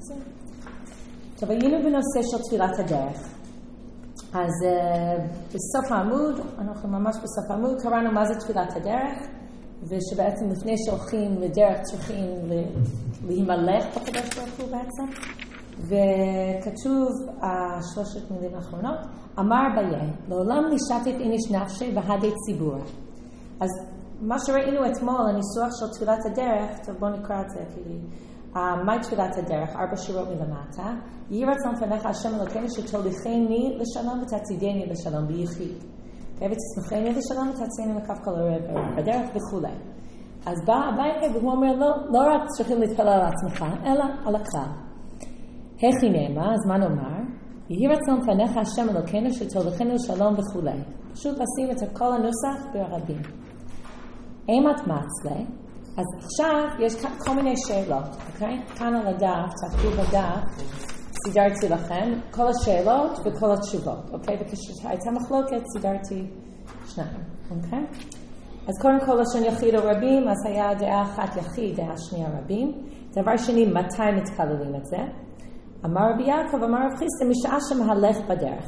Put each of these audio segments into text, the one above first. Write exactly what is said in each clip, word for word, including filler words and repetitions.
זה? טוב, היינו בנושא של תפילת הדרך. אז uh, בסוף העמוד, אנחנו ממש בסוף העמוד, קראנו מה זה תפילת הדרך, ושבעצם לפני שהולכים לדרך צריכים להימלך בקדוש ברוך הוא בעצם. וכתוב השלושת מילים האחרונות, אמר ביי, לעולם נשתף איניש נפשי בהדי ציבור. אז מה שראינו אתמול, הניסוח של תפילת הדרך, טוב בואו נקרא את זה, כי מהי תפילת הדרך? ארבע שורות מלמטה. יהי רצון לפניך השם אלוקינו שתוליכני לשלום ותעתידני לשלום ביחיד. ותשמחני לשלום ותעשייני מקף כל הרב בדרך וכו'. אז בא הביתה והוא אומר, לא, לא רק צריכים להתפלל על עצמך, אלא על הכלל. הכי נאמר, אז מה נאמר? יהי רצון לפניך השם אלוקינו שתוליכני לשלום וכו'. פשוט לשים את כל הנוסח ברבים. אימת מצלה, אז עכשיו יש כל מיני שאלות, אוקיי? כאן על הדף, תעקבו בדף, סידרתי לכם כל השאלות וכל התשובות, אוקיי? וכשהייתה מחלוקת, סידרתי שניים, אוקיי? אז קודם כל לשון יחיד או רבים, אז היה דעה אחת יחיד, דעה שנייה רבים. דבר שני, מתי מתפללים את זה? אמר רבי יעקב, אמר רב חיסדא, משעה שמהלך בדרך.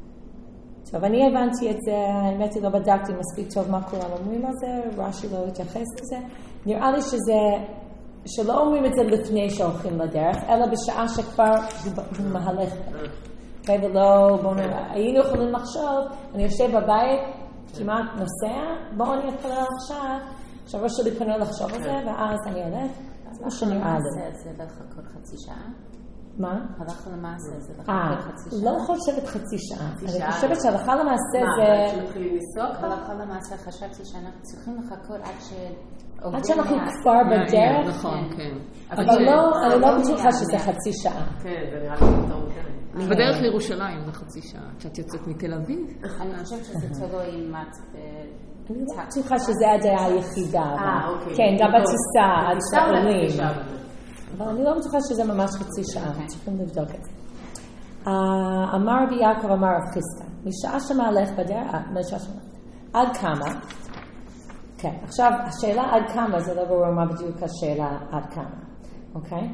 טוב, אני הבנתי את זה, האמת היא לא בדקתי מספיק טוב מה כולם אומרים על זה, רש"י לא התייחס לזה. נראה לי שזה, שלא אומרים את זה לפני שהולכים לדרך, אלא בשעה שכבר הוא מהלך. אוקיי, ולא, בואו נראה, היינו יכולים לחשוב, אני יושב בבית, כמעט נוסע, בואו אני אתפלל עכשיו, עכשיו ראש שלי פנוי לחשוב על זה, ואז אני אלך, זה מה שנראה לי. אז זה לחכות חצי שעה? מה? הלכה למעשה זה לחכות חצי שעה? לא חושבת חצי שעה. אני חושבת שהלכה למעשה זה... מה, עד שמתחילים לנסוק? הלכה למעשה חשבתי שאנחנו צריכים לחכות עד ש... עד שאנחנו כבר בדרך. נכון, כן. אבל לא, אני לא בטוחה שזה חצי שעה. כן, זה נראה לי יותר מוקדם. בדרך לירושלים זה חצי שעה. כשאת יוצאת מתל אביב. אני חושבת שזה תלוי עם מת... אני לא בטוחה שזה הדעה היחידה. כן, גם בטיסה, עד שעולים. אבל אני לא בטוחה שזה ממש חצי שעה, צריכים לבדוק את זה. אמר רבי יעקב, אמר רב חיסדא, משעה שמהלך בדרך, עד כמה? כן, עכשיו השאלה עד כמה, זה לא ברור מה בדיוק השאלה עד כמה, אוקיי?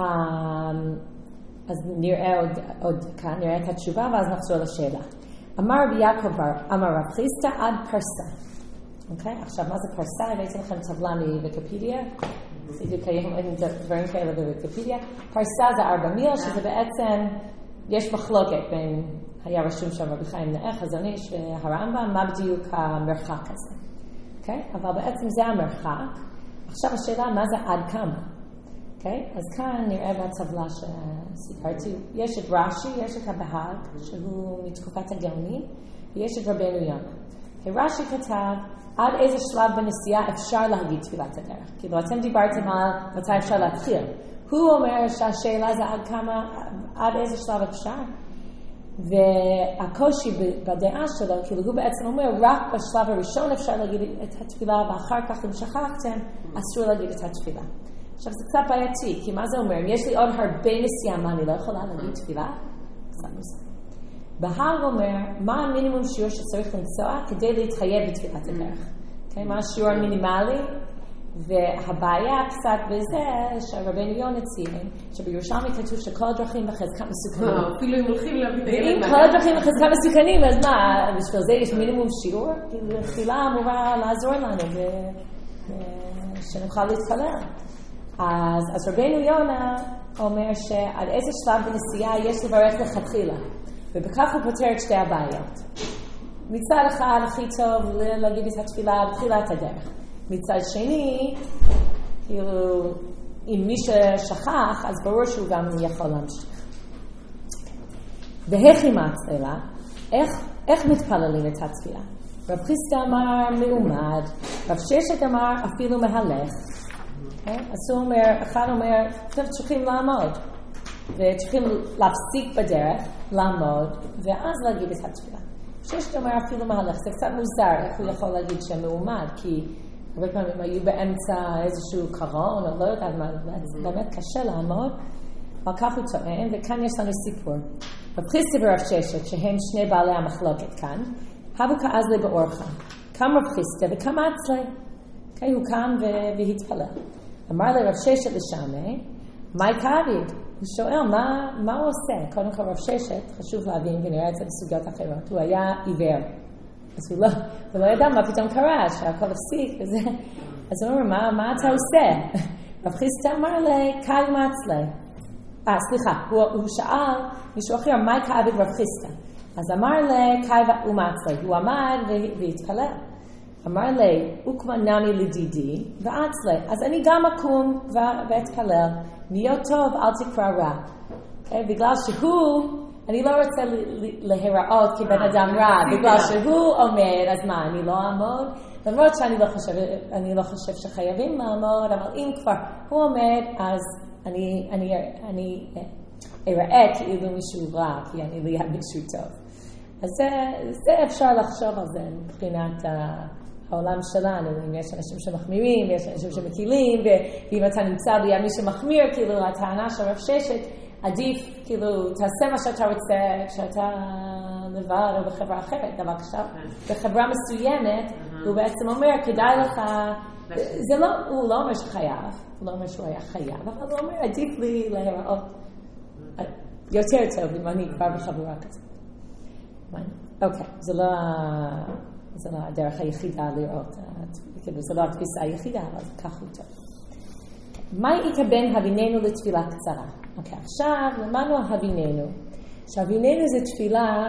אז נראה עוד כאן, נראה את התשובה ואז נחזור לשאלה. אמר רבי יעקב, אמר רב חיסדא, עד פרסה. אוקיי? עכשיו, מה זה פרסה? הבאתי לכם טבלה מוויקיפדיה. עשיתי דברים כאלה בוויקיפדיה. פרסה זה ארבע מיל, שזה בעצם, יש מחלוקת בין, היה רשום שם רבי חיים נאה, חזון איש והרמב"ם, מה בדיוק המרחק הזה. אוקיי? אבל בעצם זה המרחק. עכשיו השאלה, מה זה עד כמה? אוקיי? אז כאן נראה בטבלה שסיפרתי, יש את רש"י, יש את הבהג, שהוא מתקופת הגאונים, ויש את רבנו יונה. רש"י כתב, עד איזה שלב בנסיעה אפשר להגיד תפילת הדרך. כאילו, אתם דיברתם על מתי אפשר להתחיל. הוא אומר שהשאלה זה עד כמה, עד איזה שלב אפשר. והקושי בדעה שלו, כאילו הוא בעצם אומר, רק בשלב הראשון אפשר להגיד את התפילה, ואחר כך אם שכחתם, אסור להגיד את התפילה. עכשיו, זה קצת בעייתי, כי מה זה אומר? אם יש לי עוד הרבה נסיעה, מה אני לא יכולה להגיד תפילה? קצת מוזר. בהר אומר, מה המינימום שיעור שצריך לנסוע כדי להתחייב בתפילת הדרך? Okay, מה השיעור המינימלי? והבעיה קצת בזה שרבנו יונה ציין, שבירושלמי כתוב שכל הדרכים בחזקת מסוכנים. אפילו אם הולכים להביא את הילד. ואם כל הדרכים בחזקת מסוכנים, אז מה, בשביל זה יש מינימום שיעור? כאילו, תפילה אמורה לעזור לנו ושנוכל להתפלל. אז, אז רבנו יונה אומר שעד איזה שלב בנסיעה יש לברך לכתחילה. ובכך הוא פותר את שתי הבעיות. מצד אחד הכי טוב להגיד את התפילה בתחילת הדרך. מצד שני, כאילו, אם מי ששכח, אז ברור שהוא גם יכול להמשיך. והכי מצלה, איך, איך מתפללים את התפילה? רב חיסדא אמר מעומד, רב ששת אמר אפילו מהלך. Okay? אז הוא אומר, אחד אומר, טוב, צריכים לעמוד. וצריכים להפסיק בדרך, לעמוד, ואז להגיד את התפילה. ששת אומר אפילו מהלך, זה קצת מוזר, איך הוא יכול להגיד שמעומד, כי הרבה פעמים היו באמצע איזשהו קרון, או לא יודעת מה, זה באמת קשה לעמוד, אבל כך הוא טוען, וכאן יש לנו סיפור. רב חיסדא ורב ששת, שהם שני בעלי המחלוקת כאן, הבו כאזלי באורחה, קם רב חיסדא וקם אצלי, הוא קם והתפלל. אמר לרב ששת לשמי, מה יקריד? הוא שואל, מה, מה הוא עושה? קודם כל רב ששת, חשוב להבין, ונראה את זה בסוגיות אחרות, הוא היה עיוור. אז הוא לא, הוא לא ידע מה פתאום קרה, שהכל הפסיק וזה. אז הוא אומר, מה, מה אתה עושה? רב חיסטה אמר לי, קל מצלה. אה, סליחה, הוא, הוא שאל, מישהו אחר, מה כאב את רב חיסטה? אז אמר לי, קל ומצלה. הוא עמד והתפלל. אמר לי, אוקמה נמי לדידי, ועצלה. אז אני גם אקום ואתפלל. נהיה טוב, אל תקרא רע. Okay? בגלל שהוא, אני לא רוצה להיראות כבן אדם רע, בגלל שהוא עומד, אז מה, אני לא אעמוד? למרות שאני לא חושב, אני לא חושב שחייבים לעמוד, אבל אם כבר הוא עומד, אז אני, אני, אני אראה כאילו מישהו רע, כי אני ליד מישהו טוב. אז זה, זה אפשר לחשוב על זה מבחינת העולם שלנו, אם יש אנשים שמחמירים, יש אנשים שמקילים, ואם אתה נמצא ליד מי שמחמיר, כאילו הטענה של רב ששת, עדיף, כאילו, תעשה מה שאתה רוצה כשאתה לבד או בחברה אחרת, אבל עכשיו, בחברה מסוימת, הוא בעצם אומר, כדאי לך, זה לא, הוא לא אומר שחייב, הוא לא אומר שהוא היה חייב, אבל הוא אומר, עדיף לי להיראות יותר טוב אם אני כבר בחברה כזאת. אוקיי, זה לא, זה לא הדרך היחידה לראות, כאילו, זה לא התפיסה היחידה, אבל כך הוא טוב. מה יקבל הבינינו לתפילה קצרה? אוקיי, עכשיו למדנו הבינינו. שהבינינו זה תפילה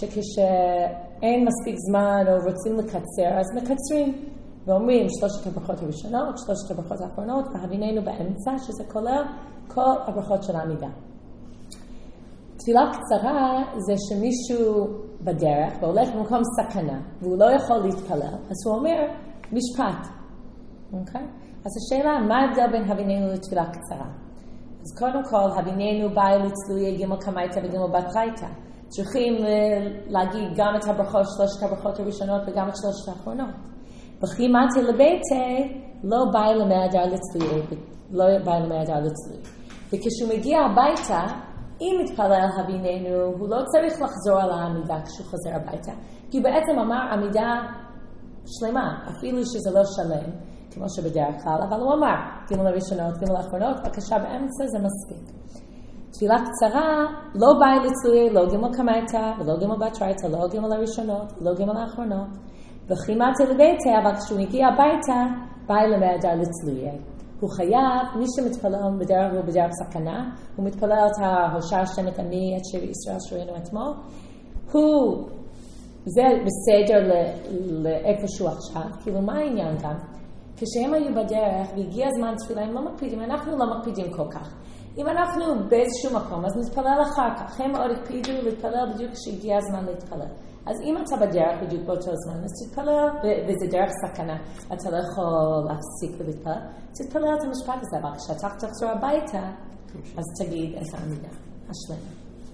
שכשאין מספיק זמן או רוצים לקצר, אז מקצרים. ואומרים שלושת הברכות הראשונות, שלושת הברכות האחרונות, והבינינו באמצע, שזה כולל כל הברכות של העמידה. תפילה קצרה זה שמישהו בדרך והולך במקום סכנה, והוא לא יכול להתפלל, אז הוא אומר משפט. אוקיי? אז השאלה, מה ההבדל בין הבינינו לתפילה קצרה? אז קודם כל, הבינינו באי לצלויה גימל קמייתא וגימל בתרייתא. צריכים להגיד גם את הברכות, שלושת הברכות הראשונות וגם את שלושת האחרונות. וכי מתי לביתי, לא באי למהדר לצלויה, לא באי למהדר לצלויה. וכשהוא מגיע הביתה, אם מתפלל הבינינו, הוא לא צריך לחזור על העמידה כשהוא חוזר הביתה. כי הוא בעצם אמר עמידה שלמה, אפילו שזה לא שלם. כמו שבדרך כלל, אבל הוא אמר, גימל הראשונות, גימל האחרונות, בקשה באמצע זה מספיק. תפילה קצרה, לא באי לצלויה, לא גימל קמייתא, ולא גימל בתרייתא, לא גימל הראשונות, ולא גימל האחרונות. וכי מתי לביתי, אבל כשהוא הגיע הביתה, באי למהדר לצלויה. הוא חייב, מי שמתפלל בדרך הוא בדרך סכנה, הוא מתפלל את ההושע השם את עמי, את שיר ישראל שראינו אתמול, הוא, זה בסדר לאיפשהו עכשיו, כאילו מה העניין גם? כשהם היו בדרך והגיע הזמן תפילה, הם לא מקפידים, אנחנו לא מקפידים כל כך. אם אנחנו באיזשהו מקום, אז נתפלל אחר כך. הם עוד הקפידו להתפלל בדיוק כשהגיע הזמן להתפלל. אז אם אתה בדרך בדיוק באותו זמן, אז תתפלל, וזה דרך סכנה, אתה לא יכול להפסיק ולהתפלל, תתפלל את המשפט הזה, אבל כשאתה תחזור הביתה, אז תגיד את העמידה השלמה.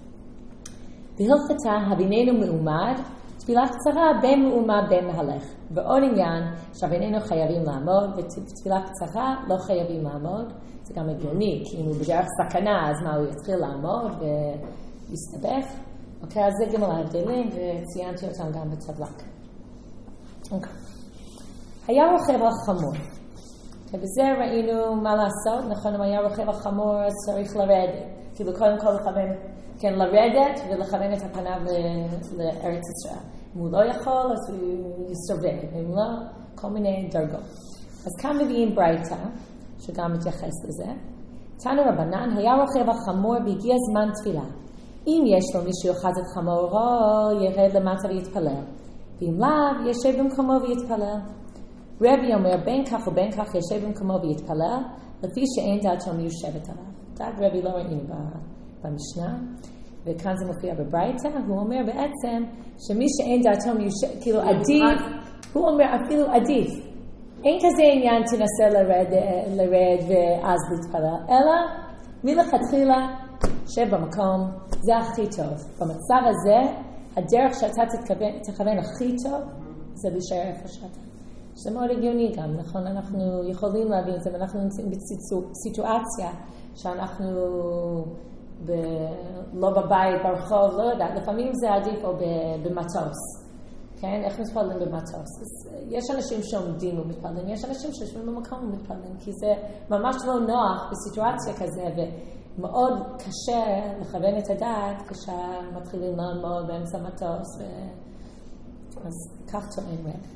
בהלכתה, הבינינו מעומד, תפילה קצרה בין מעומד בין מהלך. ועוד עניין שהבינינו חייבים לעמוד, ותפילה קצרה לא חייבים לעמוד. זה גם הגיוני, כי אם הוא בדרך סכנה, אז מה, הוא יתחיל לעמוד ויסתבך. אוקיי, אז זה גם על ההבדלים, וציינתי אותם גם בטבלה. אוקיי. היה רוכב על חמור. ובזה ראינו מה לעשות. נכון, אם היה רוכב על חמור, אז צריך לרדת. כאילו קודם כל לכוון, כן, לרדת ולכוון את הפניו לארץ ישראל. אם הוא לא יכול, אז הוא יסתובב. אם לא, כל מיני דרגות. אז כאן מביאים ברייתא, שגם מתייחס לזה. תנו רבנן, היה רוכב על חמור והגיע זמן תפילה. אם יש לו מישהו יוחז את חמורו, ירד למטה ויתפלל. ואם לאו, ישב במקומו ויתפלל. רבי אומר, בין כך ובין כך ישב במקומו ויתפלל, לפי שאין דעתו מיושבת עליו. דעת רבי לא ראינו במשנה, וכאן זה מופיע בברייתא, הוא אומר בעצם שמי שאין דעתו מיושבת, כאילו עדיף, הוא אומר אפילו עדיף. אין כזה עניין תנסה לרד, לרד ואז להתפלל, אלא מלכתחילה שב במקום, זה הכי טוב. במצב הזה, הדרך שאתה תתכוון, תכוון הכי טוב, זה להישאר איפה שאתה. זה מאוד הגיוני גם, נכון? אנחנו יכולים להבין את זה, ואנחנו נמצאים בסיטואציה שאנחנו ב... לא בבית, ברחוב, לא יודעת, לפעמים זה עדיף או במטוס. כן? איך מתפללים במטוס? יש אנשים שעומדים ומתפללים, יש אנשים שיושבים במקום ומתפללים, כי זה ממש לא נוח בסיטואציה כזה, ו... מאוד קשה לכוון את הדעת כשמתחילים ללמוד באמצע מטוס, ו... אז כך טוען רב.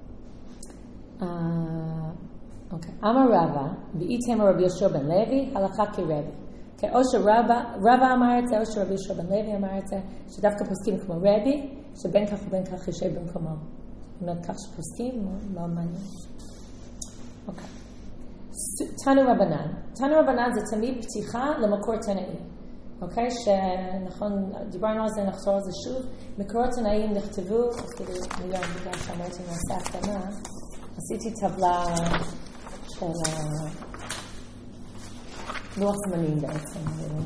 אוקיי. אמר רבא, באיתמר רבי יהושע בן לוי, הלכה כרבי. או שרבא אמר את זה, או שרבי יהושע בן לוי אמר את זה, שדווקא פוסקים כמו רבי, שבין כך ובין כך יושב במקומו. זאת אומרת, כך שפוסקים, מאוד מעניין. אוקיי. תנו רבנן. תנו רבנן זה תמיד פתיחה למקור תנאים. אוקיי? שנכון, דיברנו על זה, נחזור על זה שוב. מקורות תנאים נכתבו, אפילו מיליון בגלל שאמרתי נעשה הקטנה, עשיתי טבלה של לוח זמנים בעצם.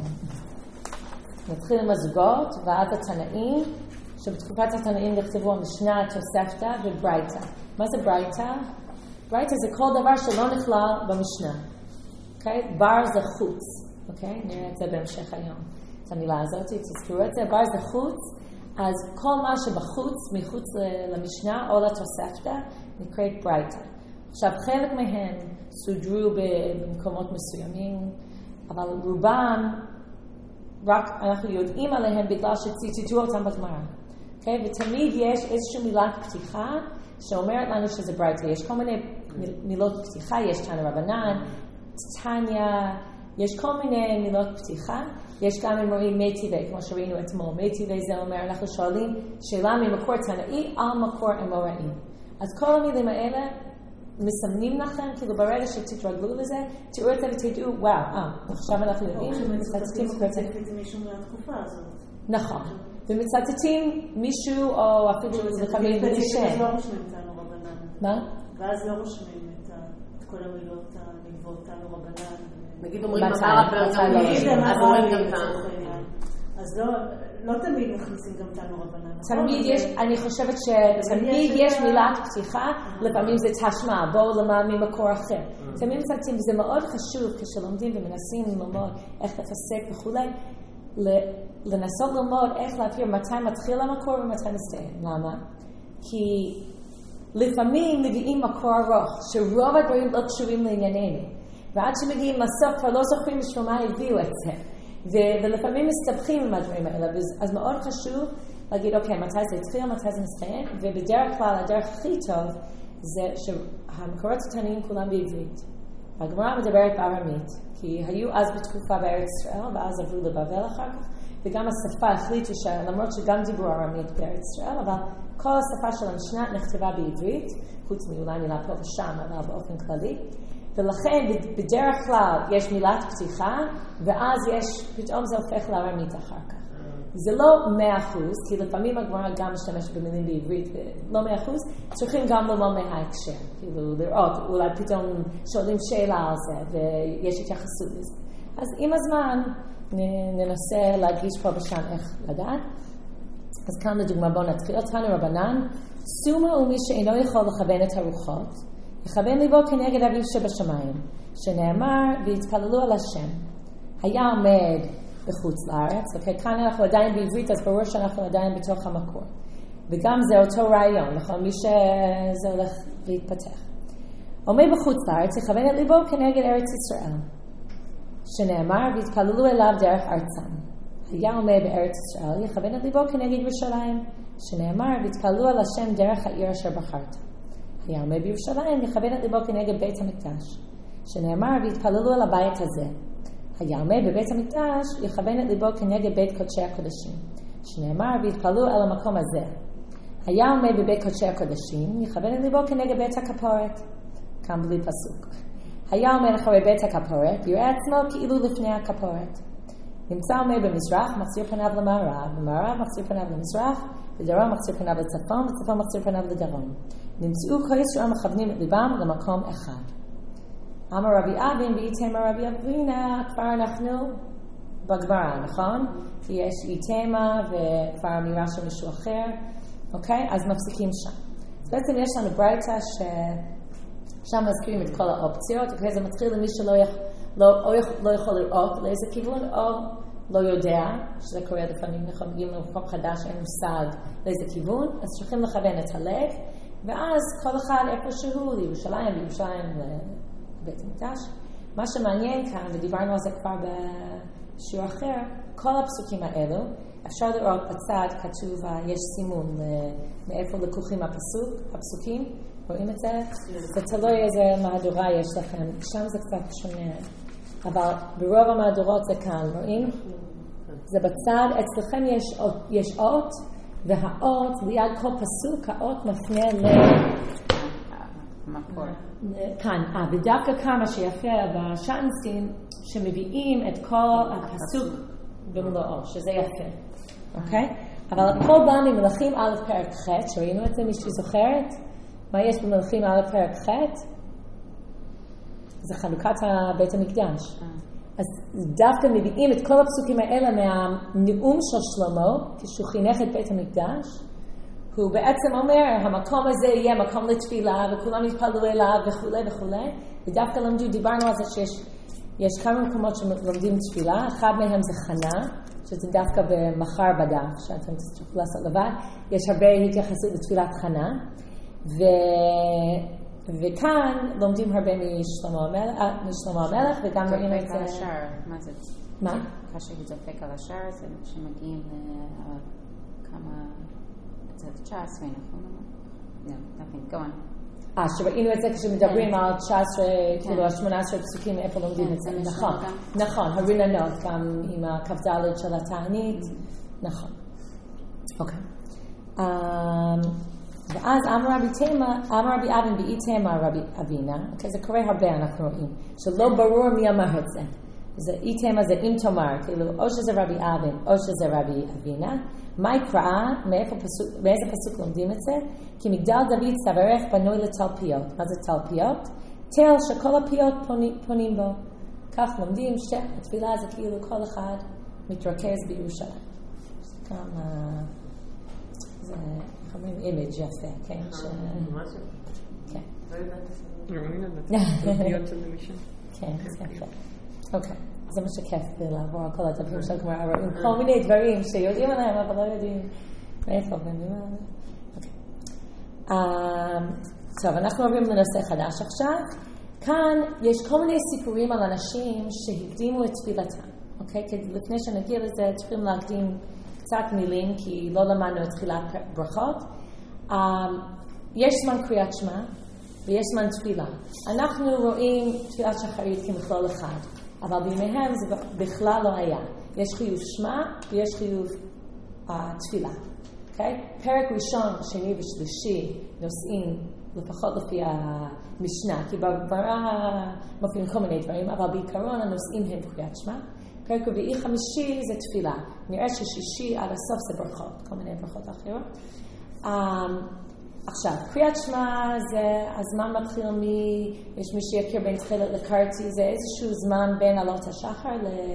נתחיל עם הזוגות, ואז התנאים, שבתקופת התנאים נכתבו המשנה, התוספתא וברייתא. מה זה ברייתא? ברייתא זה כל דבר שלא נכלל במשנה. אוקיי? בר זה חוץ. אוקיי? נראה את זה בהמשך היום. את המילה הזאת, תזכרו את זה. בר זה חוץ, אז כל מה שבחוץ, מחוץ למשנה או לתוספתא, נקראת ברייתא. עכשיו, חלק מהם סודרו במקומות מסוימים, אבל רובם, רק אנחנו יודעים עליהם בגלל שציטטו אותם בגמרא. אוקיי? ותמיד יש איזושהי מילת פתיחה שאומרת לנו שזה ברייתא. יש כל מיני מילות פתיחה, יש תנא רבנן, תניא, יש כל מיני מילות פתיחה. יש גם אמורים מי טבעי, כמו שראינו אתמול. מי טבעי זה אומר, אנחנו שואלים שאלה ממקור תנאי על מקור אמוראים. אז כל המילים האלה מסמנים לכם, כאילו ברגע שתתרגלו לזה, תראו את זה ותדעו, וואו, אה, עכשיו אנחנו יודעים, ומצטטים מצטטים מישהו מהתקופה הזאת. נכון. ומצטטים מישהו, או אפילו לפעמים בנשם. ואז לא רושמים תנו רבנן. מה? ואז לא רושמים את כל המילות הנלוות תנו רבנן. נגיד אומרים אמר הפרגמונים, אז אומרים גם תנו. אז לא תמיד מכניסים גם תנו רבנן. תמיד יש, אני חושבת שתמיד יש מילת פתיחה, לפעמים זה תשמע, בואו למד ממקור אחר. תמיד מצטטים, וזה מאוד חשוב כשלומדים ומנסים ללמוד איך לפסק וכולי, לנסות ללמוד איך להבהיר מתי מתחיל המקור ומתי מסתיים. למה? כי לפעמים מביאים מקור ארוך, שרוב הדברים לא קשורים לענייננו. ועד שמגיעים לסוף כבר לא זוכרים בשביל מה הביאו את זה. ולפעמים מסתבכים עם הדברים האלה. אז מאוד חשוב להגיד, אוקיי, מתי זה התחיל, מתי זה מסתיים, ובדרך כלל הדרך הכי טוב זה שהמקורות התנאים כולם בעברית. הגמרא מדברת בארמית, כי היו אז בתקופה בארץ ישראל, ואז עברו לבבל אחר כך, וגם השפה החליטו שלמרות שגם דיברו ארמית בארץ ישראל, אבל כל השפה של המשנה נכתבה בעברית, חוץ מאולי מילה פה ושם, אבל באופן כללי. ולכן בדרך כלל יש מילת פתיחה, ואז יש, פתאום זה הופך לארמית אחר כך. זה לא מאה אחוז, כי לפעמים הגמרא גם משתמש במילים בעברית, ולא מאה אחוז, צריכים גם ללמוד מההקשר, כאילו לראות, אולי פתאום שואלים שאלה על זה, ויש התייחסות לזה. אז עם הזמן ננסה להדגיש פה ושם איך לדעת. אז כאן לדוגמה בואו נתחיל. תנו רבנן, סומה הוא מי שאינו יכול לכוון את הרוחות, יכוון ליבו כנגד אביו שבשמיים, שנאמר והתפללו על השם. היה עומד בחוץ לארץ, אוקיי, כאן אנחנו עדיין בעברית, אז ברור שאנחנו עדיין בתוך המקור. וגם זה אותו רעיון, נכון? מי שזה הולך להתפתח. עומד בחוץ לארץ, יכוון את ליבו כנגד ארץ ישראל, שנאמר והתפללו אליו דרך ארצם. היה עומד בארץ ישראל, יכוון את ליבו כנגד ירושלים, שנאמר והתפללו על השם דרך העיר אשר בחרת. היה עומד בירושלים, יכוון את ליבו כנגד בית המקדש, שנאמר והתפללו על הבית הזה. היה עומד בבית המקדש, יכוון את ליבו כנגד בית קודשי הקודשים, שנאמר והתפללו על המקום הזה. היה עומד בבית קודשי הקודשים, יכוון את ליבו כנגד בית הכפורת. כאן בלי פסוק. היה עומד אחרי בית הכפורת, יראה עצמו כאילו לפני הכפורת. נמצא עומד במזרח, מחזיר פניו למערב, במערב מחזיר פניו למזרח, בדרום מחזיר פניו לצפון, בצפון מחזיר פניו לדרום. נמצאו כל ישראל מכוונים את ליבם למקום אחד. אמר רבי אבין ואיתמר רבי אבינה, כבר אנחנו בגמרא, נכון? כי יש איתמר וכבר אמירה של מישהו אחר, אוקיי? אז מפסיקים שם. אז בעצם יש לנו ברייתא ששם מזכירים את כל האופציות, אוקיי? זה מתחיל למי שלא יכול, לא, או יכול, לא יכול לראות לאיזה כיוון, או לא יודע, שזה קורה לפעמים, אנחנו מגיעים למקום חדש, אין מושג לאיזה כיוון, אז צריכים לכוון את הלב, ואז כל אחד איפשהו, לירושלים, לירושלים, בית המקדש. מה שמעניין כאן, ודיברנו על זה כבר שיעור אחר, כל הפסוקים האלו, אפשר לראות בצד כתוב, יש סימון מאיפה לקוחים הפסוק, הפסוקים, רואים את זה? זה תלוי איזה מהדורה יש לכם, שם זה קצת שונה, אבל ברוב המהדורות זה כאן, רואים? זה בצד, אצלכם יש אות, יש אות, והאות ליד כל פסוק, האות מפנה ל... מקור. כאן, אה, ודווקא כאן מה שיפה בשאנסים, שמביאים את כל הפסוק במלואו, שזה יפה, אוקיי? אבל הכל בא ממלכים א' פרק ח', שראינו את זה, מישהו זוכרת? מה יש במלכים א' פרק ח'? זה חנוכת בית המקדש. אז דווקא מביאים את כל הפסוקים האלה מהנאום של שלמה, כשהוא חינך את בית המקדש, הוא בעצם אומר, המקום הזה יהיה מקום לתפילה, וכולם יתפללו אליו וכו' וכו'. ודווקא למדו, דיברנו על זה שיש יש כמה מקומות שלומדים תפילה, אחד מהם זה חנה, שזה דווקא במחר בדף, שאתם תצטרכו לעשות לבד. יש הרבה התייחסות לתפילת חנה, ו... וכאן לומדים הרבה משלמה המלך, משלמה המלך וגם רואים את זה... השער, מה זה? מה? כאשר הוא דופק על השער, זה שמגיעים לכמה... זה תשע עשרה, נכון? לא, נבין, go on. אה, שראינו את זה כשמדברים על תשע עשרה, כאילו ה-שמונה עשרה פסוקים, איפה לומדים את זה? נכון, נכון, הריננות, גם עם הכ"ד של התענית, נכון. אוקיי. ואז אמר רבי תימה, אמר רבי אבן באי תימה רבי אבינה, אוקיי, זה קורה הרבה, אנחנו רואים, שלא ברור מי אמר את זה. זה אי תימה זה אם תאמר, כאילו, או שזה רבי אבן, או שזה רבי אבינה. מה יקרא, מאיזה פסוק לומדים את זה? כי מגדל דוד צווארך בנוי לתלפיות. מה זה תלפיות? תל שכל הפיות פונים, פונים בו. כך לומדים שהתפילה זה כאילו כל אחד מתרכז בירושלים. גם, זה, איך אומרים, אימג' יפה, כן? מה זה? כן. לא יודעת. תלפיות של משם. כן, זה יפה. אוקיי. זה מה שכיף לעבור על כל הדפים של גמרא, רואים כל מיני דברים שיודעים עליהם, אבל לא יודעים מאיפה. טוב, אנחנו עוברים לנושא חדש עכשיו. כאן יש כל מיני סיפורים על אנשים שהקדימו את תפילתם. אוקיי? לפני שנגיע לזה, צריכים להקדים קצת מילים, כי לא למדנו את תחילת ברכות. יש זמן קריאת שמע, ויש זמן תפילה. אנחנו רואים תפילת שחרית כמכלול אחד. אבל בימיהם זה בכלל לא היה. יש חיוב שמע ויש חיוב uh, תפילה. Okay? פרק ראשון, שני ושלישי נושאים לפחות לפי המשנה, כי בברא מופיעים כל מיני דברים, אבל בעיקרון הנושאים הם קריאת שמע. פרק רביעי חמישי זה תפילה. נראה ששישי עד הסוף זה ברכות, כל מיני ברכות אחרות. Um, עכשיו, קריאת שמע זה הזמן מתחיל מ... יש מי שיכיר בין תחילת לקרתי, זה איזשהו זמן בין עלות השחר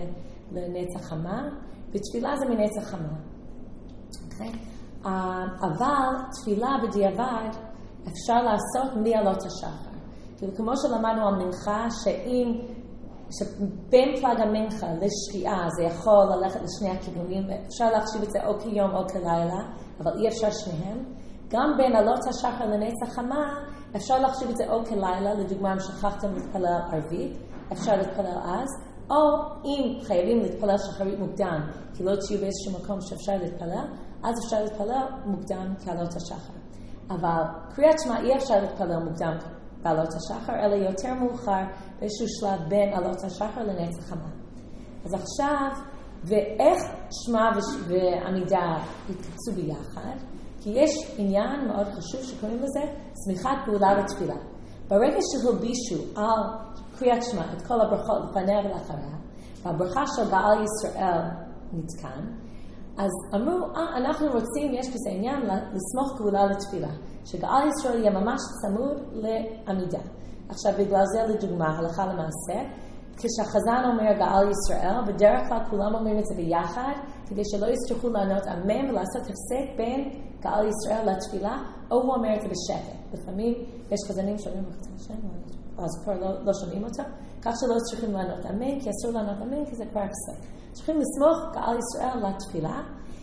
לנצח חמה, ותפילה זה מנצח חמה. Okay? Uh, אבל תפילה בדיעבד אפשר לעשות מעלות השחר. כאילו כמו שלמדנו על מנחה, שאם, שבין פלג המנחה לשקיעה זה יכול ללכת לשני הכיוונים, אפשר להחשיב את זה או כיום או כלילה, אבל אי אפשר שניהם. גם בין עלות השחר לנצח חמה, אפשר להחשיב את זה או כלילה, לדוגמה אם שכחתם להתפלל ערבית, אפשר להתפלל אז, או אם חייבים להתפלל שחרית מוקדם, כי לא תהיו באיזשהו מקום שאפשר להתפלל, אז אפשר להתפלל מוקדם כעלות השחר. אבל קריאת שמע אי אפשר להתפלל מוקדם בעלות השחר, אלא יותר מאוחר באיזשהו שלב בין עלות השחר לנצח חמה. אז עכשיו, ואיך שמע ועמידה יתקבצו ביחד, כי יש עניין מאוד חשוב שקוראים לזה סמיכת פעולה לתפילה. ברגע שהלבישו על קריאת שמע את כל הברכות לפניה ולאחריה, והברכה של גאל ישראל נתקן, אז אמרו, אה, אנחנו רוצים, יש כזה עניין לסמוך פעולה לתפילה, שגאל ישראל יהיה ממש צמוד לעמידה. עכשיו בגלל זה לדוגמה, הלכה למעשה, כשהחזן אומר גאל ישראל, בדרך כלל כולם אומרים את זה ביחד, כדי שלא יצטרכו לענות אמן ולעשות הפסק בין גאל ישראל לתפילה, או הוא אומר את זה בשקט. לפעמים יש חזנים שאומרים בחצי השם, אז כבר לא, לא שומעים אותו, כך שלא צריכים לענות אמן, כי אסור לענות אמן, כי זה כבר הפסק. צריכים לסמוך גאל ישראל לתפילה,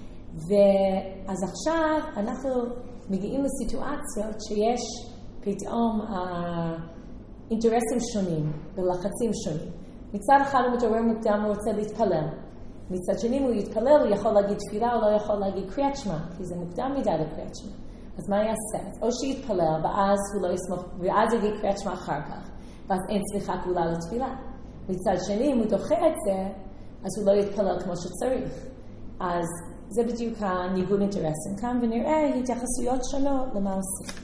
ואז עכשיו אנחנו מגיעים לסיטואציות שיש פתאום אה, אינטרסים שונים ולחצים שונים. מצד אחד הוא מתעורר מוקדם, הוא רוצה להתפלל. מצד שני, אם הוא יתפלל, הוא יכול להגיד תפילה, הוא לא יכול להגיד קריאת שמע, כי זה מוקדם מדי לקריאת שמע. אז מה יעשה? או שיתפלל, ואז הוא לא יסמוך, ואז יגיד קריאת שמע אחר כך, ואז אין סליחה כולה לתפילה. מצד שני, אם הוא דוחה את זה, אז הוא לא יתפלל כמו שצריך. אז זה בדיוק הניגוד אינטרסים כאן, ונראה התייחסויות שונות למעשה.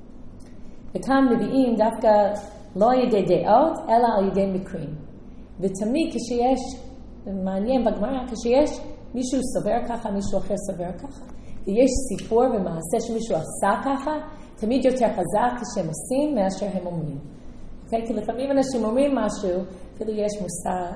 וכאן מביאים דווקא לא על ידי דעות, אלא על ידי מקרים. ותמיד כשיש, מעניין בגמרא, כשיש מישהו סובר ככה, מישהו אחר סובר ככה, ויש סיפור ומעשה שמישהו עשה ככה, תמיד יותר חזק כשהם עושים מאשר הם אומרים. Okay? כי לפעמים אנשים אומרים משהו, אפילו יש מושג,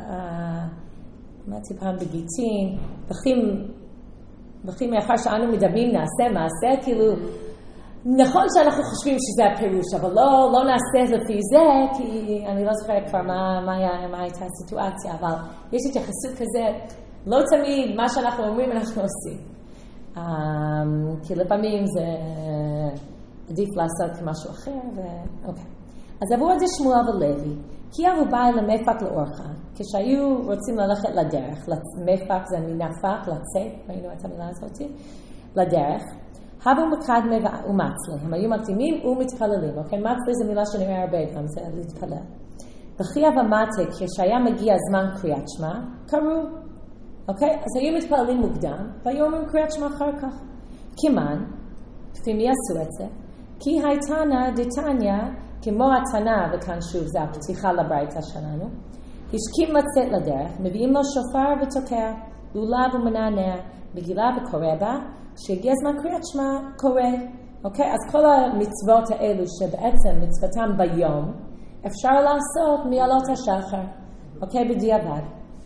אמרתי פעם בגיטין, בכים, בכים מאחר שאנו מדברים נעשה מעשה, כאילו, נכון שאנחנו חושבים שזה הפירוש, אבל לא, לא נעשה לפי זה, כי אני לא זוכרת כבר מה, מה, היה, מה הייתה הסיטואציה, אבל יש התייחסות כזה, לא תמיד מה שאנחנו אומרים אנחנו עושים. Um, כי לפעמים זה עדיף לעשות כמשהו אחר, ו... אוקיי. אז עבור את זה שמואל ולוי, כי הוא בא אל המפק לאורחה, כשהיו רוצים ללכת לדרך, מפק זה מנפק, לצאת, ראינו את המילה הזאת, לדרך, הבו מקדמה ומצלה, הם היו מקדימים ומתפללים, אוקיי? מצלה זה מילה שנראה הרבה גם, זה להתפלל. וכי ומטה, כשהיה מגיע זמן קריאת שמע, קראו, אוקיי? אז היו מתפללים מוקדם, והיו אומרים קריאת שמע אחר כך. כמן, כפי מי עשו את זה? כי הייתנה דתניא, כמו התנא, וכאן שוב זה הפתיחה לברייתא שלנו, השכים לצאת לדרך, מביאים לו שופר ותוקע, לולב ומנענע, מגילה וקורא בה, שהגיע זמן קריאת שמע קורא, אוקיי? אז כל המצוות האלו שבעצם מצוותם ביום, אפשר לעשות מעלות השחר, אוקיי? בדיעבד.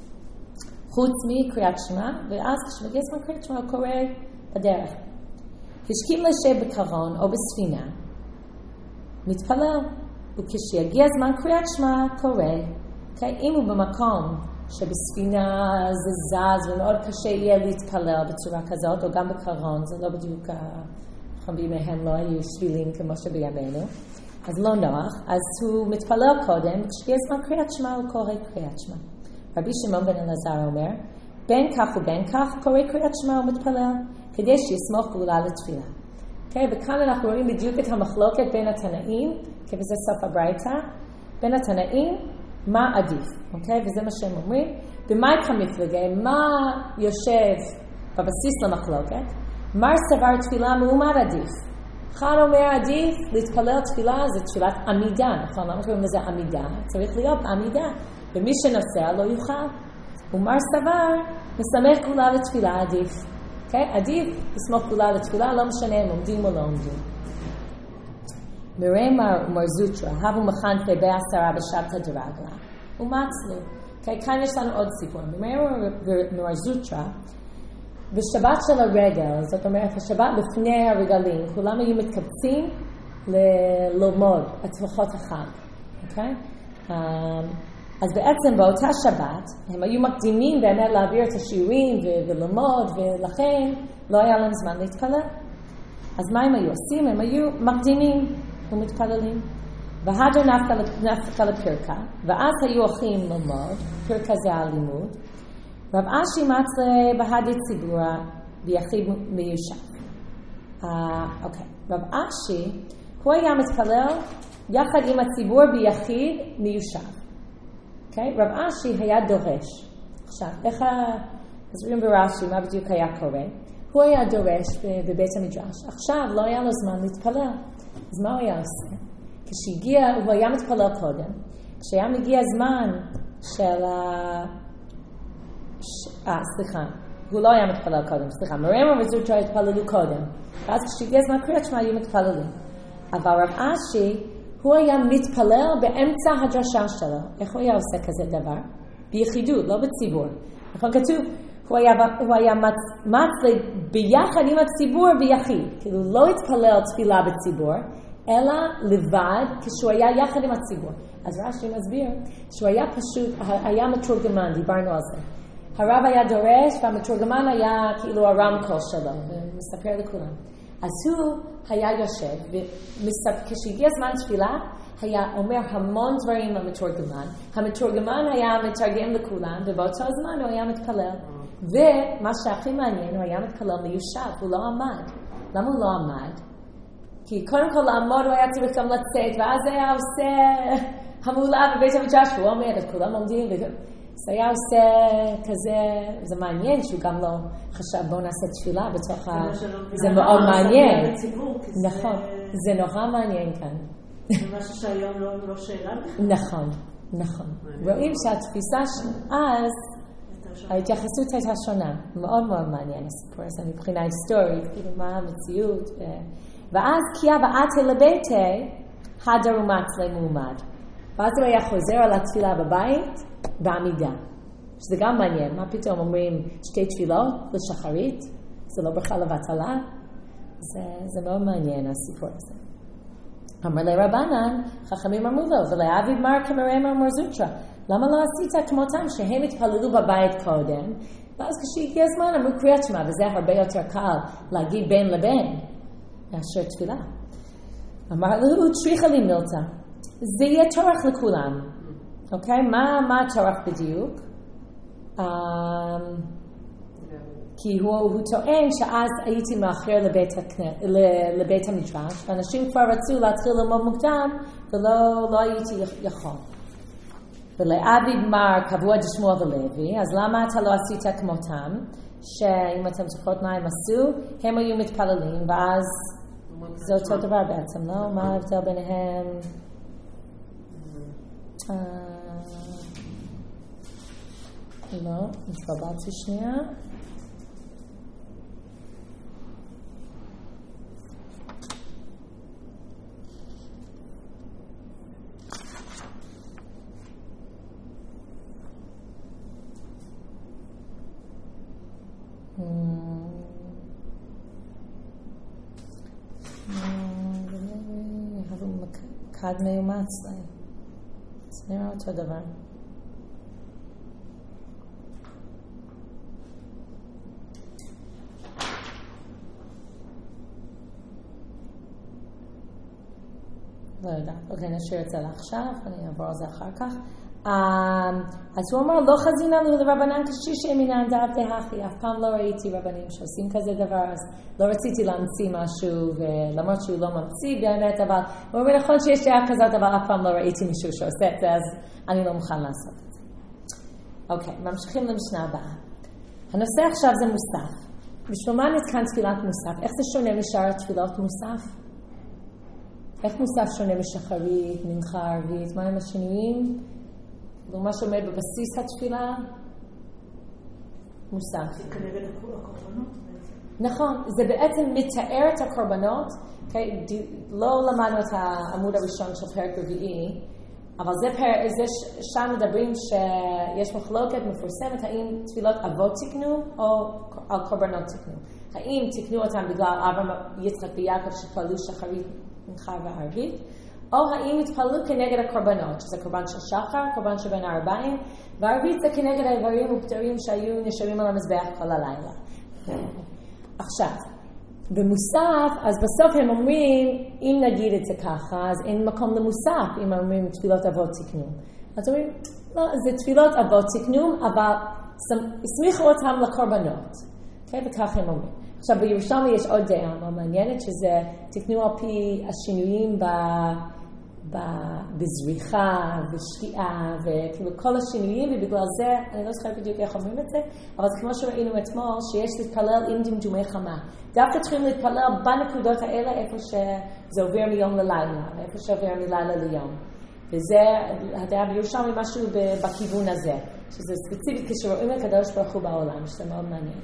חוץ מקריאת שמע, ואז כשמגיע זמן קריאת שמע הוא קורא בדרך. השכים לשב בקרון או בספינה, מתפלל, וכשיגיע זמן קריאת שמע קורא, אוקיי? אם הוא במקום שבספינה זה זז ומאוד קשה יהיה להתפלל בצורה כזאת, או גם בקרון, זה לא בדיוק, בימיהם לא היו שבילים כמו שבימינו, אז לא נוח, אז הוא מתפלל קודם, כשיהיה זמן קריאת שמע הוא קורא קריאת שמע. רבי שמעון בן אלעזר אומר, בין כך ובין כך קורא קריאת שמע ומתפלל, כדי שיסמוך גאולה לתפילה. Okay, וכאן אנחנו רואים בדיוק את המחלוקת בין התנאים, כי וזה סוף הברייתא, בין התנאים, מה עדיף, אוקיי? וזה מה שהם אומרים. במאי כמפלגה, מה יושב בבסיס למחלוקת? מר סבר תפילה מעומד עדיף. אחד אומר עדיף, להתפלל תפילה זה תפילת עמידה, נכון? למה קוראים לזה עמידה? צריך להיות עמידה. ומי שנוסע לא יוכל. ומר סבר, מסמך גאולה לתפילה עדיף. אוקיי? עדיף לסמוך גאולה לתפילה, לא משנה אם עומדים או לא עומדים. מראה מר זוטרה, הבו מחנתה בעשרה בשבתא דרגלה, ומצלו. Okay, כאן יש לנו עוד סיפור. מראה זוטרה, בשבת של הרגל, זאת אומרת, השבת לפני הרגלים, כולם היו מתקבצים ללמוד את הלכות החג. Okay? Um, אז בעצם באותה שבת, הם היו מקדימים באמת להעביר את השיעורים ו- וללמוד, ולכן לא היה להם זמן להתפלל. אז מה הם היו עושים? הם היו מקדימים ומתפללים. והדר נפקה לפרקה, ואז היו הולכים ללמוד, פרקה זה הלימוד, רב אשי מצלה בהדי ציבורה ביחיד מיושב. Uh, אוקיי, רב אשי, הוא היה מתפלל יחד עם הציבור ביחיד מיושב. אוקיי, רב אשי היה דורש. עכשיו, איך הסבירים ברש"י, מה בדיוק היה קורה? הוא היה דורש בבית המדרש. עכשיו לא היה לו זמן להתפלל. אז מה הוא היה עושה? כשהגיע, הוא היה מתפלל קודם. כשהיה מגיע זמן של ה... אה, סליחה. הוא לא היה מתפלל קודם, סליחה. מרמה וזוטרה התפללו קודם. ואז כשהגיע זמן קריאת שמע היו מתפללים. אבל רב אשי, הוא היה מתפלל באמצע הדרשה שלו. איך הוא היה עושה כזה דבר? ביחידות, לא בציבור. נכון, כתוב, הוא היה, הוא היה מצלה ביחד עם הציבור ביחיד. כאילו לא התפלל תפילה בציבור, אלא לבד כשהוא היה יחד עם הציבור. אז רש"י מסביר שהוא היה פשוט, היה מתורגמן, דיברנו על זה. הרב היה דורש והמתורגמן היה כאילו הרמקול שלו, ומספר לכולם. אז הוא היה יושב, וכשהגיע זמן תפילה, היה אומר המון דברים למתורגמן. המתורגמן היה מתרגם לכולם, ובאותו זמן הוא היה מתפלל. ומה שהכי מעניין, הוא היה מתפלל מיושב, הוא לא עמד. למה הוא לא עמד? כי קודם כל לעמוד הוא היה צריך גם לצאת, ואז היה עושה המולה בבית המדרש, והוא עומד, אז כולם עומדים, זה היה עושה כזה, זה מעניין שהוא גם לא חשב, בואו נעשה תפילה בתוך ה... זה מאוד מעניין. נכון, זה נורא מעניין כאן. זה משהו שהיום לא שאלה בכלל. נכון, נכון. רואים שהתפיסה אז, ההתייחסות הייתה שונה. מאוד מאוד מעניין הסיפור הזה מבחינה היסטורית, כאילו מה המציאות. ואז כי הבאת לביתי, הדר ומצלה מועמד. ואז הוא היה חוזר על התפילה בבית, בעמידה. שזה גם מעניין. מה פתאום אומרים שתי תפילות לשחרית? זה לא בכלל לבטלה. זה, זה מאוד מעניין הסיפור הזה. אמר לרבנן, חכמים אמרו לו, ולאביב מר כמראה מר זוטרה. למה לא עשית כמותם שהם התפללו בבית קודם? ואז כשהגיע הזמן אמרו קריאת שמע, וזה הרבה יותר קל להגיד בין לבין, מאשר תפילה. אמר לו, צריכה לי מילתא. זה יהיה צורך לכולם. אוקיי? מה, מה הצורך בדיוק? Um, כי הוא, הוא טוען שאז הייתי מאחר לבית, לבית המדרש, ואנשים כבר רצו להתחיל ללמוד מוקדם, ולא לא הייתי יכול. ולאביב מר קבוע דשמוע ולוי, אז למה אתה לא עשית כמותם, שאם אתם זוכרות מה הם עשו, הם היו מתפללים, ואז זה אותו דבר בעצם, לא? מה ההבדל ביניהם? לא, התבלבלתי שנייה. קד מיומץ להם. זה נראה אותו דבר. לא יודעת. אוקיי, נשאיר את זה לעכשיו, אני אעבור על זה אחר כך. אז הוא אומר, לא חזינה לו לרבנן קשיש אמינן דעבדי הכי, אף פעם לא ראיתי רבנים שעושים כזה דבר, אז לא רציתי להמציא משהו, ולמרות שהוא לא ממציא באמת, אבל הוא אומר, נכון שיש דעה כזאת, אבל אף פעם לא ראיתי מישהו שעושה את זה, אז אני לא מוכן לעשות את זה. אוקיי, ממשיכים למשנה הבאה. הנושא עכשיו זה מוסף. בשביל מה נתקן תפילת מוסף? איך זה שונה משאר תפילות מוסף? איך מוסף שונה משחרית, מנחה ערבית? מה הם השינויים? ומה שעומד בבסיס התפילה? מוסף. זה כנגד הקורבנות. נכון, זה בעצם מתאר את הקורבנות. לא למדנו את העמוד הראשון של פרק רביעי, אבל זה, זה שם מדברים שיש מחלוקת מפורסמת, האם תפילות אבות תקנו או על קורבנות תקנו. האם תקנו אותם בגלל אברהם, יצחק ויעקב שפעלו שחרית, מנחה וערבית, או האם התפללו כנגד הקורבנות, שזה קורבן של שחר, קורבן שבין הארבעים, והערבית זה כנגד האיברים ופטרים שהיו נשארים על המזבח כל הלילה. עכשיו, במוסף, אז בסוף הם אומרים, אם נגיד את זה ככה, אז אין מקום למוסף, אם אומרים תפילות אבות תקנו. אז אומרים, לא, זה תפילות אבות תקנו, אבל הסמיכו אותם לקורבנות. Okay, וכך הם אומרים. עכשיו, בירושלמי יש עוד דעה מאוד מעניינת, שזה תקנו על פי השינויים ב, ב, בזריחה ושקיעה, וכאילו כל השינויים, ובגלל זה, אני לא זוכרת בדיוק איך אומרים את זה, אבל זה כמו שראינו אתמול, שיש להתפלל עם דמדומי חמה. דווקא צריכים להתפלל בנקודות האלה, איפה שזה עובר מיום ללילה, איפה שעובר מלילה ליום. וזה, הדעה בירושלמי משהו בכיוון הזה, שזה ספציפית כשרואים לקדוש ברוך הוא בעולם, שזה מאוד מעניין.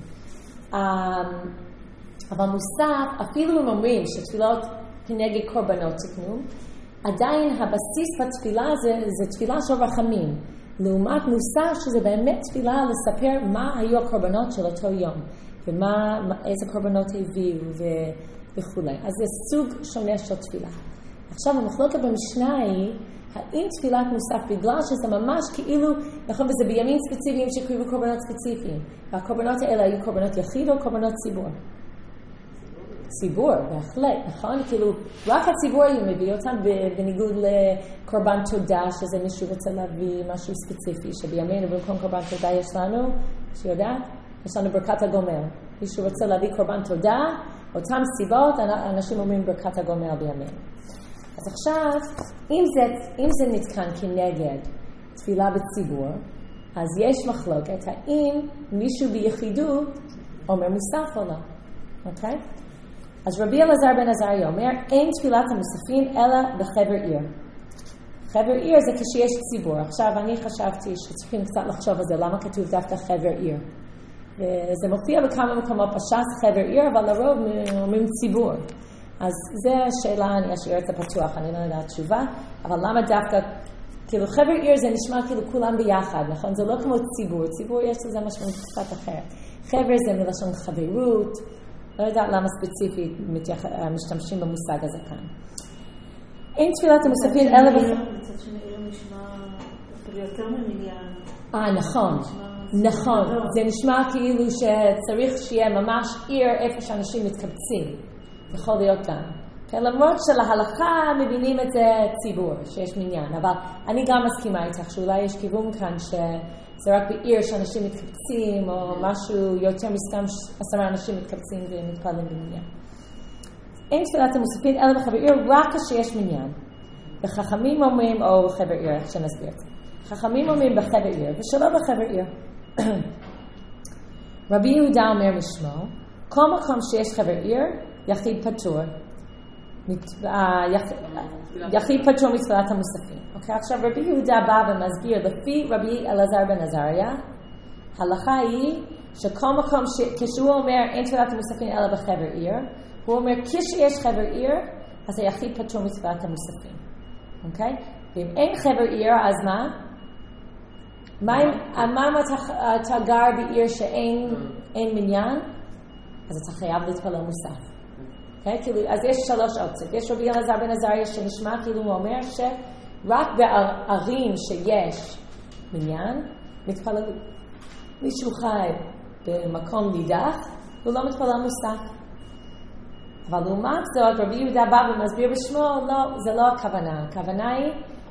אבל מוסף, אפילו אם אומרים שתפילות כנגד קורבנות תקנו, עדיין הבסיס בתפילה זה, זה תפילה של רחמים. לעומת מוסף שזה באמת תפילה לספר מה היו הקורבנות של אותו יום, ומה, איזה קורבנות הביאו וכו'. אז זה סוג שונה של תפילה. עכשיו המחלוקת במשנה היא, האם תפילת מוסף בגלל שזה ממש כאילו, נכון, וזה בימים ספציפיים שקריבו קורבנות ספציפיים, והקורבנות האלה היו קורבנות יחיד או קורבנות ציבור? ציבור, בהחלט, נכון? כאילו, רק הציבור היו מביא אותם בניגוד לקורבן תודה, שזה מישהו רוצה להביא משהו ספציפי, שבימינו במקום קורבן תודה יש לנו, שיודעת? יש לנו ברכת הגומל. מישהו רוצה להביא קורבן תודה, אותם סיבות, אנשים אומרים ברכת הגומל בימינו. אז עכשיו, אם זה, אם זה נתקן כנגד תפילה בציבור, אז יש מחלוקת, האם מישהו ביחידות אומר מוסף או לא, אוקיי? אז רבי אלעזר בן עזריה אומר, אין תפילת המוספים אלא בחבר עיר. חבר עיר זה כשיש ציבור. עכשיו אני חשבתי שצריכים קצת לחשוב על זה, למה כתוב דווקא חבר עיר. וזה מופיע בכמה מקומות פשט חבר עיר, אבל לרוב אומרים ציבור. אז זו השאלה, אני אשאיר את זה פתוח, אני לא יודעת תשובה, אבל למה דווקא, כאילו חבר עיר זה נשמע כאילו כולם ביחד, נכון? זה לא כמו ציבור, ציבור יש לזה משמעות קצת אחרת. חבר זה מלשון חברות, לא יודעת למה ספציפית משתמשים במושג הזה כאן. אין תפילת המוספים אלא בחבר... מצד שני עיר נשמע אפילו יותר ממניין. אה, נכון, נכון. זה נשמע כאילו שצריך שיהיה ממש עיר איפה שאנשים מתקבצים. יכול להיות גם. למרות שלהלכה מבינים את זה ציבור, שיש מניין. אבל אני גם מסכימה איתך שאולי יש כיוון כאן שזה רק בעיר שאנשים מתקבצים, או משהו יותר מסתם עשרה אנשים מתקבצים ומתפעלים במניין. אין תפילת המוספים אלא בחבר עיר רק כשיש מניין. וחכמים אומרים, או בחבר עיר, שנסביר את זה. חכמים אומרים בחבר עיר, ושלא בחבר עיר. רבי יהודה אומר משמו, כל מקום שיש חבר עיר, יחיד פטור. יחיד פטור מתפילת המוספים. אוקיי, עכשיו רבי יהודה בא ומסביר, לפי רבי אלעזר בן עזריה, ההלכה היא שכל מקום, כשהוא אומר אין תפילת המוספים אלא בחבר עיר, הוא אומר, כשיש חבר עיר, אז היחיד פטור מתפילת המוספים. אוקיי? ואם אין חבר עיר, אז מה? מה אם אתה גר בעיר שאין מניין? אז אתה חייב להתפלל מוסף. אוקיי? אז יש שלוש אופציות. יש רבי אלעזר בן עזריה שנשמע כאילו הוא אומר שרק בערים שיש מניין, מתפלל מישהו חי במקום נידח, הוא לא מתפלל מוסף. אבל לעומת זאת, רבי יהודה בא ומסביר בשמו, לא, זה לא הכוונה. הכוונה היא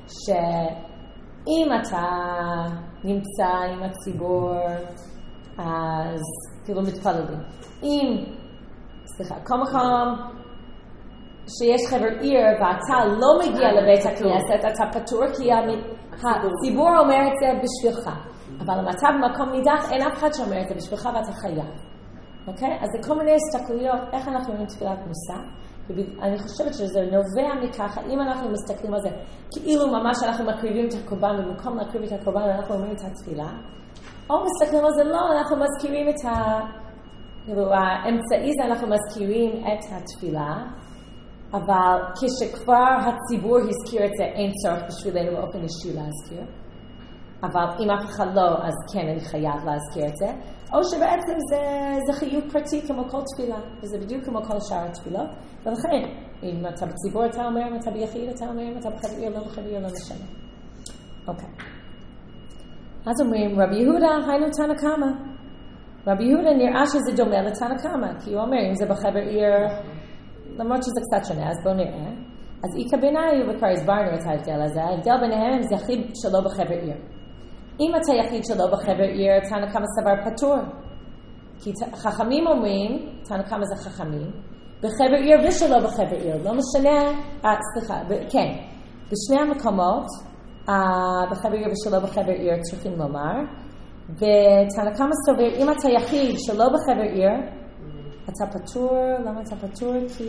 שאם אתה נמצא עם הציבור, אז כאילו מתפללים. אם, סליחה, כל מקום שיש חבר עיר ואתה לא מגיע לבית הכנסת, אתה פטור כי הציבור אומר את זה בשבילך. אבל אם אתה במקום נידח, אין אף אחד שאומר את זה בשבילך ואתה חייב. אוקיי? אז זה כל מיני הסתכלויות, איך אנחנו רואים תפילת מוסף. אני חושבת שזה נובע מכך, אם אנחנו מסתכלים על זה, כאילו ממש אנחנו מקריבים את הקורבן, ובמקום להקריב את הקורבן אנחנו אומרים את התפילה, או מסתכלים על זה, לא, אנחנו מזכירים את ה... כאילו, האמצעי זה אנחנו מזכירים את התפילה, אבל כשכבר הציבור הזכיר את זה, אין צורך בשבילנו באופן אישי להזכיר. אבל אם אף אחד לא, אז כן, אני חייב להזכיר את זה. או שבעצם זה, זה חיוב פרטי כמו כל תפילה, וזה בדיוק כמו כל שאר התפילות. ולכן, אם אתה בציבור אתה אומר, אם אתה ביחיד אתה אומר, אם אתה בחבר עיר, לא בחבר עיר, לא משנה. אוקיי. אז אומרים, רבי יהודה, היינו תנא קמא. רבי יהודה נראה שזה דומה לתנא קמא, כי הוא אומר, אם זה בחבר עיר, למרות שזה קצת שונה, אז בואו נראה. אז איקא בעיניי, וכבר הסברנו את ההבדל הזה, ההבדל ביניהם זה יחיד שלא בחבר עיר. אם אתה יחיד שלא בחבר עיר, תנא קמא סבר פטור. כי חכמים אומרים, תנא קמא זה חכמים, בחבר עיר ושלא בחבר עיר. לא משנה, אה, סליחה, ב- כן. בשני המקומות, אה, בחבר עיר ושלא בחבר עיר צריכים לומר, ותנא קמא סובר, אם אתה יחיד שלא בחבר עיר, אתה פטור. למה אתה פטור? כי...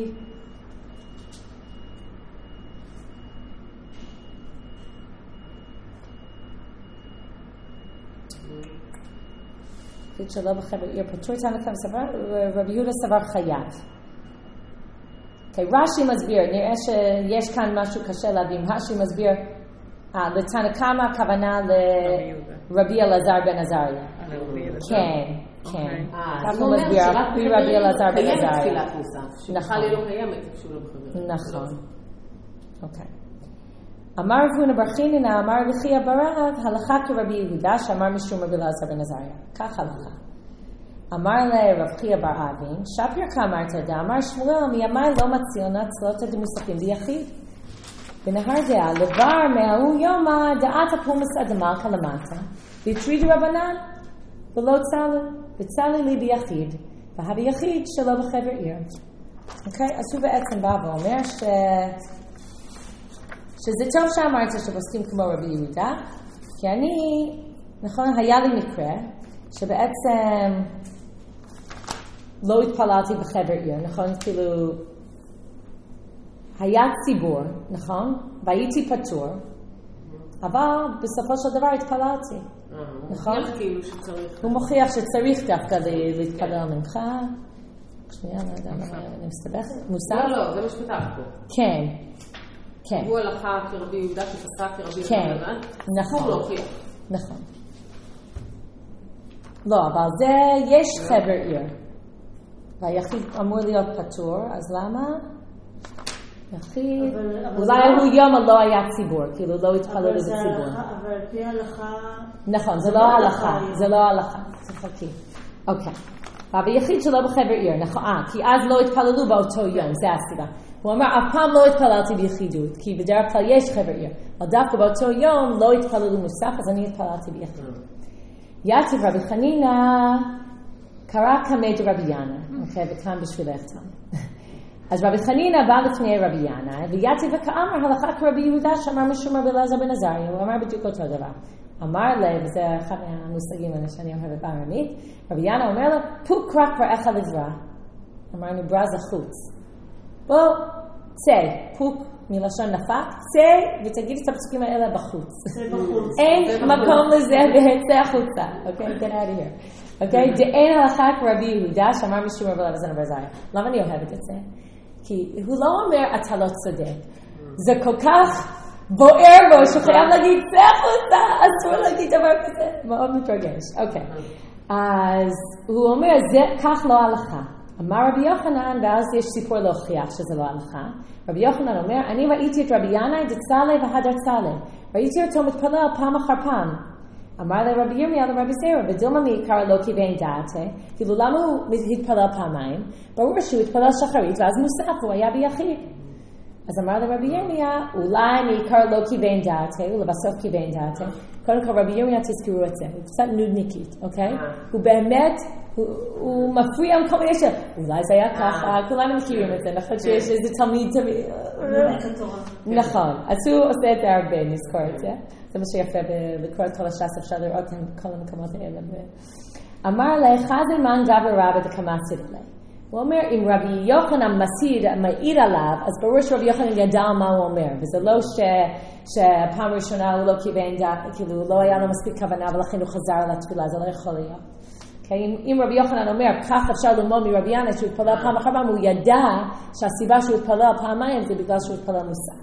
שלא בחבר עיר פטור, תנא קמא סבר, רבי יהודה סבר חייב. אוקיי, רש"י מסביר, נראה שיש כאן משהו קשה להבין, רש"י מסביר, לתנא קמא הכוונה לרבי אלעזר בן עזריה. כן, כן. אז הוא אומר שרק רבי אלעזר בן קיימת עזריה. תפילת מוסף, שבכלל היא לא קיימת, כשהוא לא בחבר. נכון. אוקיי. אמר רב הונא בר חיננה, אמר רבי חייא בר רב, הלכה כרבי יהודה, שאמר משום רבי אלעזר בן עזריה. כך הלכה. אמר לרב חייא בר אבין, שפיר כאמרת דאמר שמואל, מימי לא מציונה צלותא דמוספים ביחיד. בנהר דעה, לבר מההוא יומא דעת הפומס אדמלכא למטה, והטרידו רבנן. ולא צלי, וצלי לי ביחיד, והביחיד שלא בחבר עיר. אוקיי? אז הוא בעצם בא ואומר ש... שזה טוב שאמרת שפוסקים כמו רבי יהודה, כי אני, נכון, היה לי מקרה, שבעצם לא התפללתי בחבר עיר, נכון? כאילו, היה ציבור, נכון? והייתי פטור, אבל בסופו של דבר התפללתי. נכון? הוא מוכיח כאילו שצריך. הוא מוכיח שצריך דווקא להתפלל ממך. שנייה, לא יודע מה אני מסתבכת. מוסף? לא, לא, זה מה שכתב פה. כן. כן. הוא הלכה כרבי יהודה שפסק כרבי כן. יהודה. נכון. הוא לא הוכיח. נכון. לא, אבל זה, יש חבר עיר. והיחיד אמור להיות פטור, אז למה? יחיד. אולי הוא יום לא היה ציבור, כאילו לא התפלל בציבור. אבל על פי ההלכה... נכון, זה לא הלכה, זה לא הלכה. זה חכי. אוקיי. אבל יחיד שלא בחבר עיר, נכון, אה, כי אז לא התפללו באותו יום, זה הסיבה. הוא אמר, אף פעם לא התפללתי ביחידות, כי בדרך כלל יש חבר עיר. אבל דווקא באותו יום לא התפללו מוסף, אז אני התפללתי ביחיד. יתיב רבי חנינא קרא קמא דרבי ינא, אוקיי, וכאן בשבילך תם. אז רבי חנינא בא לפני רבי ינא, ויתיב וכאמר הלכה כרבי יהודה שאמר משום רבי אלעזר בן עזריה, הוא אמר בדיוק אותו דבר. אמר לה, וזה אחד מהמושגים שאני אוהבת בארמית, רבי ינא אומר לו, פוק רק פרעך לברא. אמרנו ברא זה חוץ. בוא, צא, פוק מלשון נפק, צא ותגיד את הפסוקים האלה בחוץ. אין מקום לזה בהצא החוצה. אוקיי, get out of here. אוקיי, דאין הלכה כרבי יהודה שאמר משום רבי אלעזר בן עזריה. למה אני אוהבת את זה? כי הוא לא אומר אתה לא צודק. זה כל כך בוער בו שחייב להגיד צא החוצה, אסור להגיד דבר כזה. מאוד מתרגש. אוקיי. אז הוא אומר, כך לא הלכה. אמר רבי יוחנן, ואז יש סיפור להוכיח שזה לא הלכה. רבי יוחנן אומר, אני ראיתי את רבי ינאי דצלי והדר צלי. ראיתי אותו מתפלל פעם אחר פעם. אמר לי רבי ירמיה לרבי זירא, ודילמה מעיקר לא כיוון דעתי, כאילו למה הוא התפלל פעמיים? ברור שהוא התפלל שחרית, ואז מוסף, הוא היה ביחיד. אז אמר לי רבי ירמיה, אולי מעיקר לא כיוון דעתי, ולבסוף כיוון דעתי. קודם כל רבי ירמיה תזכרו את זה, הוא קצת נודניקית, אוקיי? הוא באמת, הוא מפריע עם כל מיני של, אולי זה היה ככה, כולנו מכירים את זה, נכון שיש איזה תלמיד תמיד. נכון, אז הוא עושה את זה הרבה, נזכור את זה. זה מה שיפה בקרוא את כל הש"ס, אפשר לראות כל המקומות האלה. אמר לה, חזימן גבר רבא דקמאסד אלי. הוא אומר, אם רבי יוחנן מסעיד, מעיד עליו, אז ברור שרבי יוחנן ידע מה הוא אומר, וזה לא שפעם ראשונה הוא לא כיוון דעת, כאילו לא היה לו מספיק כוונה, ולכן הוא חזר על התפילה, זה לא יכול להיות. אם רבי יוחנן אומר, כך אפשר ללמוד מרבי ינאי שהוא התפלל פעם אחר פעם, הוא ידע שהסיבה שהוא התפלל פעמיים זה בגלל שהוא התפלל מוסף.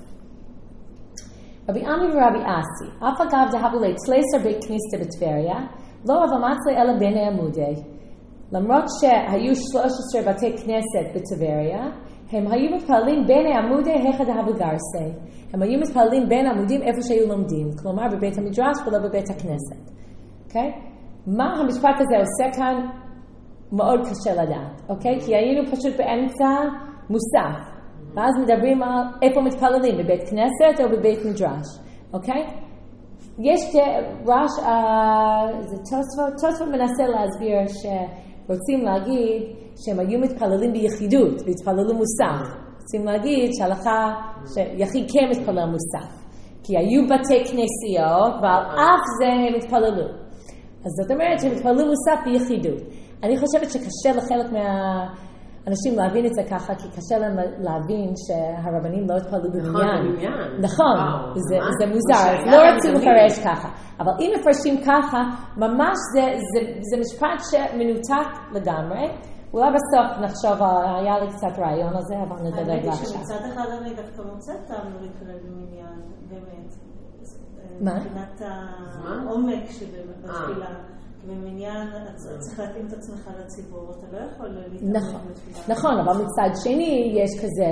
רבי עמי ורבי אסי, אף אגב דהבו לתלסר בית כניסתא בטבריה, לא רב מצלי אלא בני עמודי. למרות שהיו שלוש עשרה בתי כנסת בטבריה, הם היו מתפללים בין העמודי היכא דהבו גרסי. הם היו מתפללים בין עמודים איפה שהיו לומדים, כלומר בבית המדרש ולא בבית הכנסת. אוקיי? מה המשפט הזה עושה כאן? מאוד קשה לדעת, אוקיי? כי היינו פשוט באמצע מוסף. ואז מדברים על איפה מתפללים, בבית כנסת או בבית מדרש, אוקיי? יש רש, זה תוספות, תוספות מנסה להסביר שרוצים להגיד שהם היו מתפללים ביחידות, והתפללו מוסף. רוצים להגיד שהלכה, שיחיד כן מתפלל מוסף. כי היו בתי כנסיות, ועל אף זה הם התפללו. אז זאת אומרת שהם התפללו מוסף ביחידות. אני חושבת שקשה לחלק מהאנשים להבין את זה ככה, כי קשה להם להבין שהרבנים לא התפללו במניין. נכון, זה מוזר, לא רוצים לפרש ככה. אבל אם מפרשים ככה, ממש זה משפט שמנותק לגמרי. אולי בסוף נחשוב, היה לי קצת רעיון על זה, אבל נדלג לעכשיו. האמת היא שמצד אחד אני דווקא מוצאת טעם לא להתפלל במניין, באמת. מה? מבחינת העומק שבתפילה. במניין, צריך להתאים את עצמך לציבור, אתה לא יכול להתאמן בתפילה. נכון, אבל מצד שני יש כזה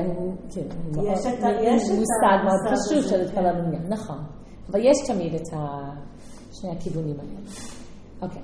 מושג מאוד פשוט של להתפלל במניין. נכון, אבל יש תמיד את שני הכיוונים האלה. אוקיי.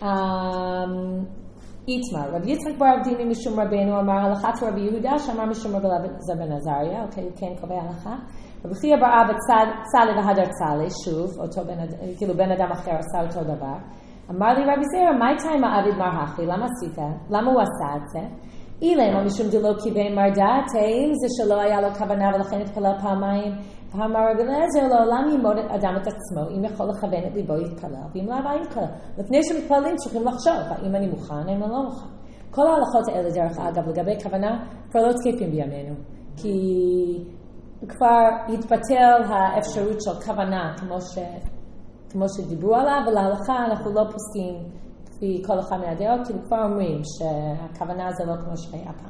איתמר, רבי יצחק בר אבדימי משום רבנו אמר הלכת רבי יהודה שאמר משום רבי אלעזר בן עזריה, אוקיי, הוא כן קובע הלכה. רבי חייא בר אבא צלי והדר צלי, שוב, אותו בן אדם, כאילו בן אדם אחר עשה אותו דבר. אמר לי רבי זירא, מה הייתה עם העביד מרחי? למה עשית? למה הוא עשה את זה? אילם, משום דלא קיבל מרדעת, האם זה שלא היה לו כוונה ולכן התפלל פעמיים? ואמר רבי אליעזר, לעולם ימוד אדם את עצמו, אם יכול לכוון את ליבו יתפלל, ואם לא הבא יתפלל. לפני שמתפללים צריכים לחשוב, האם אני מוכן, האם אני לא מוכן. כל ההלכות האלה, דרך אגב, לגבי כוונה, כבר לא תקפים בימינו. כי כבר התבטל האפשרות של כוונה, כמו, ש... כמו שדיברו עליו, ולהלכה אנחנו לא פוסקים לפי כל אחד מהדעות, כי כבר אומרים שהכוונה זה לא כמו שהיה פעם.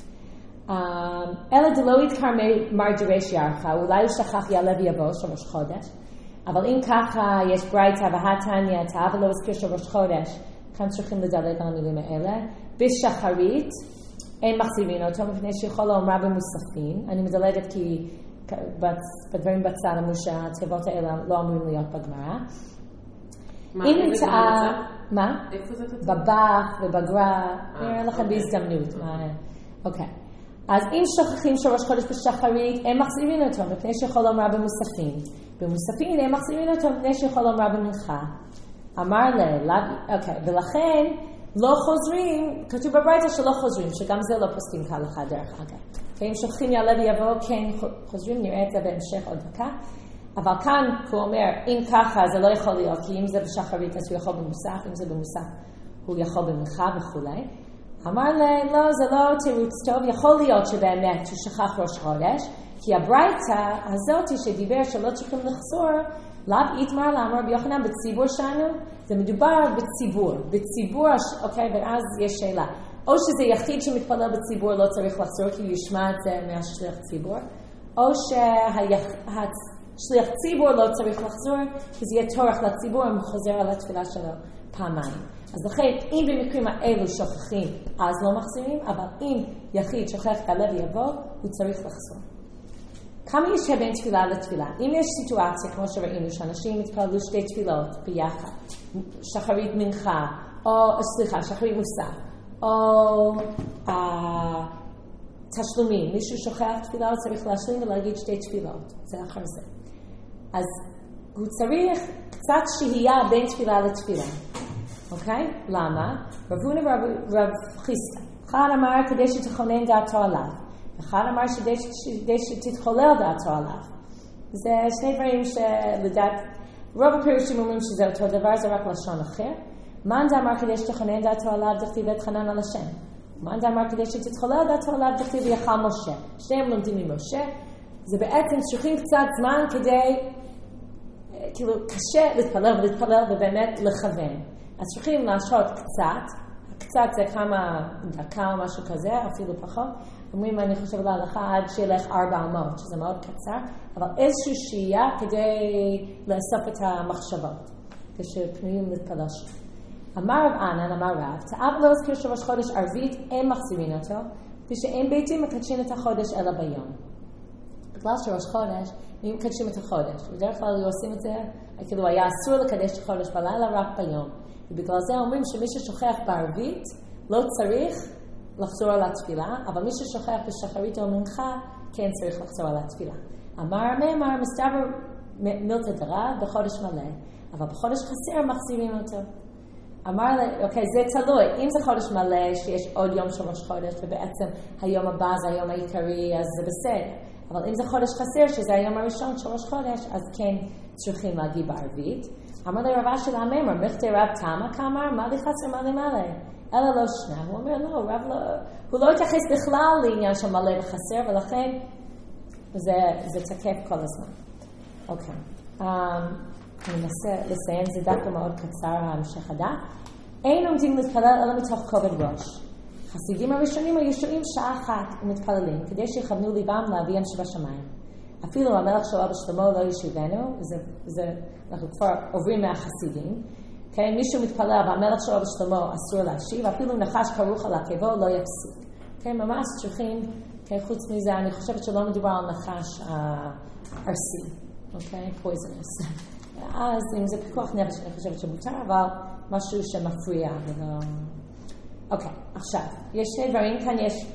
אלא דלא ידקר מר דרש ירחה, אולי הוא שכח יעלה ויבוא של ראש חודש, אבל אם ככה יש ברייתא והתניא, תאהב ולא הזכיר של ראש חודש, כאן צריכים לדלג על המילים האלה. בשחרית אין מחזירים אותו מפני שיכול לאומרה במוספים. אני מדלגת כי בדברים בצד אמרו שהתיבות האלה לא אמורים להיות בגמרא. מה? איזה גמרא? מה? איפה זה כתוב? בבח ובגרא, נראה לכם בהזדמנות. אוקיי. אז אם שוכחים של ראש חודש בשחרית, הם מחזירים אותו מפני שיכול לאומרה במוספים. במוספים הם מחזירים אותו מפני שיכול לאומרה במנחה. אמר לה, אוקיי, ולכן לא חוזרים, כתוב בברייתא שלא חוזרים, שגם זה לא פוסקים כהלכה דרך אגב. אם שוכחים יעלה ויבוא, כן חוזרים, נראה את זה בהמשך עוד דקה. אבל כאן הוא אומר, אם ככה זה לא יכול להיות, כי אם זה בשחרית אז הוא יכול במוסף, אם זה במוסף הוא יכול במנחה וכולי. אמר לה, לא, זה לא תירוץ טוב, יכול להיות שבאמת הוא שכח ראש חודש, כי הברייתא הזאת שדיבר שלא צריכים לחזור, לאו יתמר לאמר רבי יוחנן בציבור שלנו, זה מדובר בציבור, בציבור, אוקיי, ואז יש שאלה. או שזה יחיד שמתפלל בציבור לא צריך לחזור כי הוא ישמע את זה מהשליח ציבור, או שהשליח ציבור לא צריך לחזור כי זה יהיה תורך לציבור אם הוא חוזר על התפילה שלו פעמיים. אז לכן, אם במקרים האלו שוכחים, אז לא מחזירים, אבל אם יחיד שוכח את הלב יבוא, הוא צריך לחזור. כמה יש בין תפילה לתפילה? אם יש סיטואציה, כמו שראינו, שאנשים מתפללו שתי תפילות ביחד, שחרית מנחה, או, סליחה, שחרית מוסף, או אה, תשלומים, מישהו שוכח תפילה, הוא צריך להשלים ולהגיד שתי תפילות, זה אחר זה. אז הוא צריך קצת שהייה בין תפילה לתפילה. אוקיי? למה? רב הונא ורב חיסדא. אחד אמר כדי שתכונן דעתו עליו. אחד אמר כדי שתתחולל דעתו עליו. זה שני דברים שלדעת, רוב הפירושים אומרים שזה אותו דבר, זה רק לשון אחר. מאן דאמר כדי שתכונן דעתו עליו, דכתיב ואתחנן על השם. מאן דאמר כדי שתתחולל דעתו עליו, דכתיב ויחל משה. שניהם לומדים ממשה. זה בעצם צריכים קצת זמן כדי, כאילו, קשה להתפלל ולהתפלל ובאמת לכוון. אז צריכים להשעות קצת, קצת זה כמה דקה או משהו כזה, אפילו פחות. אומרים, אני חושבת להלכה עד שילך ארבע אמות, שזה מאוד קצר, אבל איזושהי שהייה כדי לאסוף את המחשבות, כשפנויים להתפלל שם. אמר רב ענן, אמר רב, תאב לא הזכיר שראש חודש ערבית, אין מחזירים אותו, ושאין ביתים מקדשים את החודש אלא ביום. בגלל שראש חודש, הם מקדשים את החודש. בדרך כלל עושים את זה, כאילו היה אסור לקדש את החודש בלילה רק ביום. ובגלל זה אומרים שמי ששוכח בערבית לא צריך לחזור על התפילה, אבל מי ששוכח בשחרית או מנחה כן צריך לחזור על התפילה. אמר מאמר, מסתבר מילתא דרב בחודש מלא, אבל בחודש חסר מחזירים אותו. אמר לי, אוקיי, זה תלוי. אם זה חודש מלא שיש עוד יום של ראש חודש ובעצם היום הבא זה היום העיקרי, אז זה בסדר. אבל אם זה חודש חסר, שזה היום הראשון של ראש חודש, אז כן צריכים להגיד בערבית. אמר לי רבה של המאמר, מכתי רב תמה כאמר, מה לי חסר, מה לי מלא? אלא לא שנה. הוא אומר, לא, רב לא, הוא לא התייחס בכלל לעניין של מלא וחסר, ולכן זה, זה תקף כל הזמן. אוקיי. Um, אני מנסה לסיים, זה דקה מאוד קצר, ההמשך הדף. אין עומדים להתפלל אלא מתוך כובד ראש. חסידים הראשונים היו שועים שעה אחת ומתפללים, כדי שיכוונו ליבם לאביהם שבשמיים. אפילו המלך שלו בשלמה לא ישיבנו, זה, זה, אנחנו כבר עוברים מהחסידים. כן, מישהו מתפלל והמלך שלו בשלמה אסור להשיב, אפילו נחש כרוך על עקבו לא יפסיק. כן, ממש צריכים, כן, חוץ מזה, אני חושבת שלא מדובר על נחש ארסי, אוקיי, פויזנס. אז אם זה פיקוח נפש, אני חושבת שמותר, אבל משהו שמפריע. ולא... אוקיי, עכשיו, יש שני דברים, כאן יש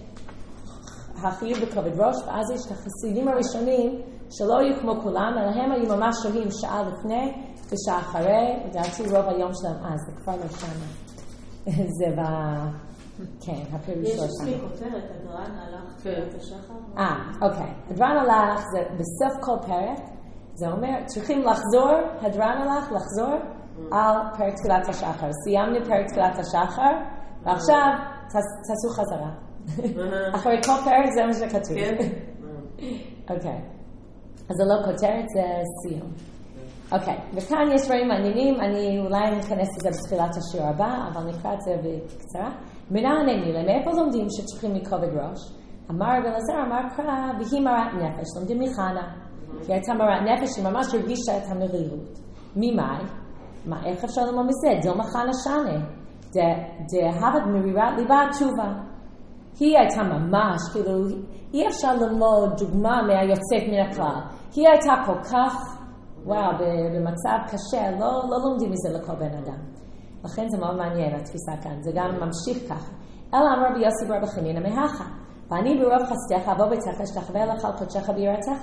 החיוב בכובד ראש, ואז יש את החסידים הראשונים שלא היו כמו כולם, אלא הם היו ממש שוהים שעה לפני, ושעה אחרי, לדעתי רוב היום שלהם, אה, זה כבר לא שמה. זה ב... כן, הפירוש לא יש שמה. לי כותרת, הדרן הלך תפילת השחר. אה, אוקיי. הדרן הלך, זה בסוף כל פרק, זה אומר, צריכים לחזור, הדרן הלך, לחזור על פרק תפילת השחר. סיימנו פרק תפילת השחר, ועכשיו תעשו חזרה. אחרי כל פרק זה מה שכתוב. אוקיי. אז זה לא כותרת, זה סיום. אוקיי, וכאן יש דברים מעניינים, אני אולי נכנס לזה בתחילת השיר הבא, אבל נקרא את זה בקצרה. מנהני מילה, מאיפה לומדים שצריכים מכובד ראש? אמר רבי אלעזר, אמר קרא, והיא מרת נפש, לומדים מחנה. כי הייתה מרת נפש, היא ממש הרגישה את המרירות. ממאי? מה, איך אפשר ללמוד מזה? דילמה חנה שנה. דהבת מרירת ליבה תשובה. היא הייתה ממש, כאילו, אי אפשר ללמוד דוגמה מהיוצאת מן הכלל. היא הייתה כל כך, וואו, במצב קשה, לא, לא לומדים מזה לכל בן אדם. לכן זה מאוד מעניין, התפיסה כאן, זה גם ממשיך ככה. אלא אמר רבי יוסי בר בחנינא מהכה, ואני ברוב חסדך אבוא ביתך אשתחווה לך על קודשך ביראתך.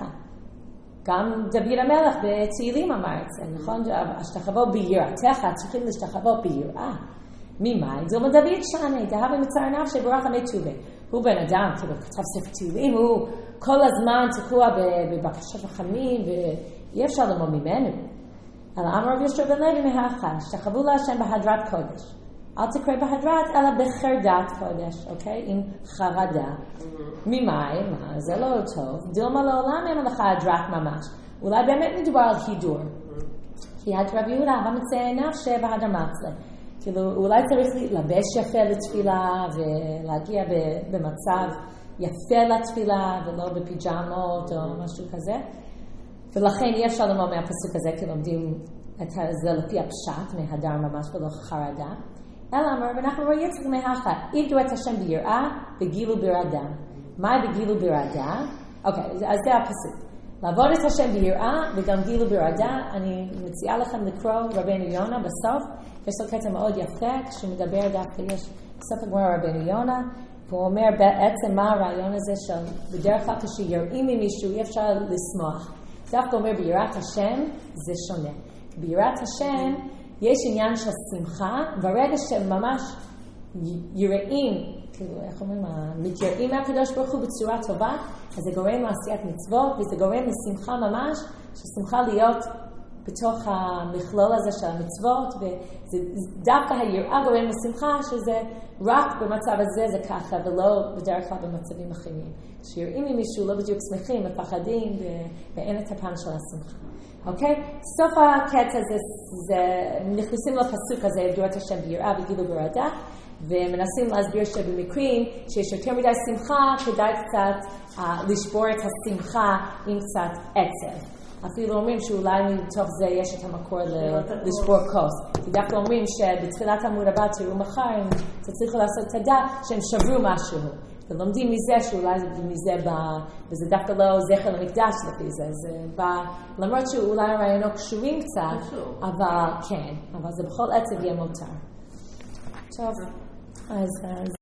גם דוד המלך בתהילים אמר את זה, נכון? אשתחווה ביראתך, צריכים להשתחווה ביראה. ממאי? דילמה דוד שני, דהב ומצר נפשי ברוך עמי טובה. הוא בן אדם, כאילו, כתב ספר תהילים, הוא כל הזמן תקוע בבקשות רחמים, ואי אפשר ללמוד ממנו. אלא אמר רבי יהושע בן לוי מהכה, השתחוו להשם בהדרת קודש. אל תקרא בהדרת, אלא בחרדת קודש, אוקיי? עם חרדה. ממאי? מה? זה לא טוב. דילמה לעולם אין לך הדרת ממש. אולי באמת מדובר על הידור. כי יד רבי יהודה, ומצא נפשי בהדר מצלה. כאילו, אולי צריך לבש יפה לתפילה ולהגיע במצב יפה לתפילה ולא בפיג'מות או משהו כזה. ולכן אי אפשר ללמוד מהפסוק הזה כי לומדים את זה לפי הפשט מהדר ממש ולא חרדה. אלא אמר, ואנחנו רואים את זה מהכה, עבדו את השם ביראה וגילו ברעדה. מה בגילו ברעדה? אוקיי, אז זה הפסוק. לעבוד את השם ביראה וגם גילו ברעדה. אני מציעה לכם לקרוא רבנו יונה בסוף. יש לו קטע מאוד יפה, כשהוא מדבר דווקא, יש סוף הגמרא רבנו יונה, והוא אומר בעצם מה הרעיון הזה של בדרך כלל כשיראים ממישהו אי אפשר לשמוח. דווקא אומר ביראת השם זה שונה. ביראת השם יש עניין של שמחה, ברגע שממש יראים, כאילו איך אומרים, מתייראים מהקדוש ברוך הוא בצורה טובה, אז זה גורם לעשיית מצוות, וזה גורם לשמחה ממש, ששמחה להיות בתוך המכלול הזה של המצוות, ודווקא היראה גורם לשמחה, שזה רק במצב הזה זה ככה, ולא בדרך כלל במצבים אחרים. כשיראים ממישהו לא בדיוק שמחים, מפחדים, ואין את הפן של השמחה. אוקיי? סוף הקטע זה, זה נכנסים לפסוק הזה, עבדו את השם ביראה וגילו ברעדה, ומנסים להסביר שבמקרים שיש יותר מדי שמחה, כדאי קצת uh, לשבור את השמחה עם קצת עצב. אפילו אומרים שאולי מתוך זה יש את המקור לשבור כוס. כי דווקא אומרים שבתחילת עמוד הבא תראו מחר, הם צריכו לעשות תדע שהם שברו משהו. ולומדים מזה שאולי מזה בא, וזה דווקא לא זכר למקדש לפי זה, זה בא, למרות שאולי הרעיונות קשורים קצת, אבל כן, אבל זה בכל עצב יהיה מותר. טוב, אז...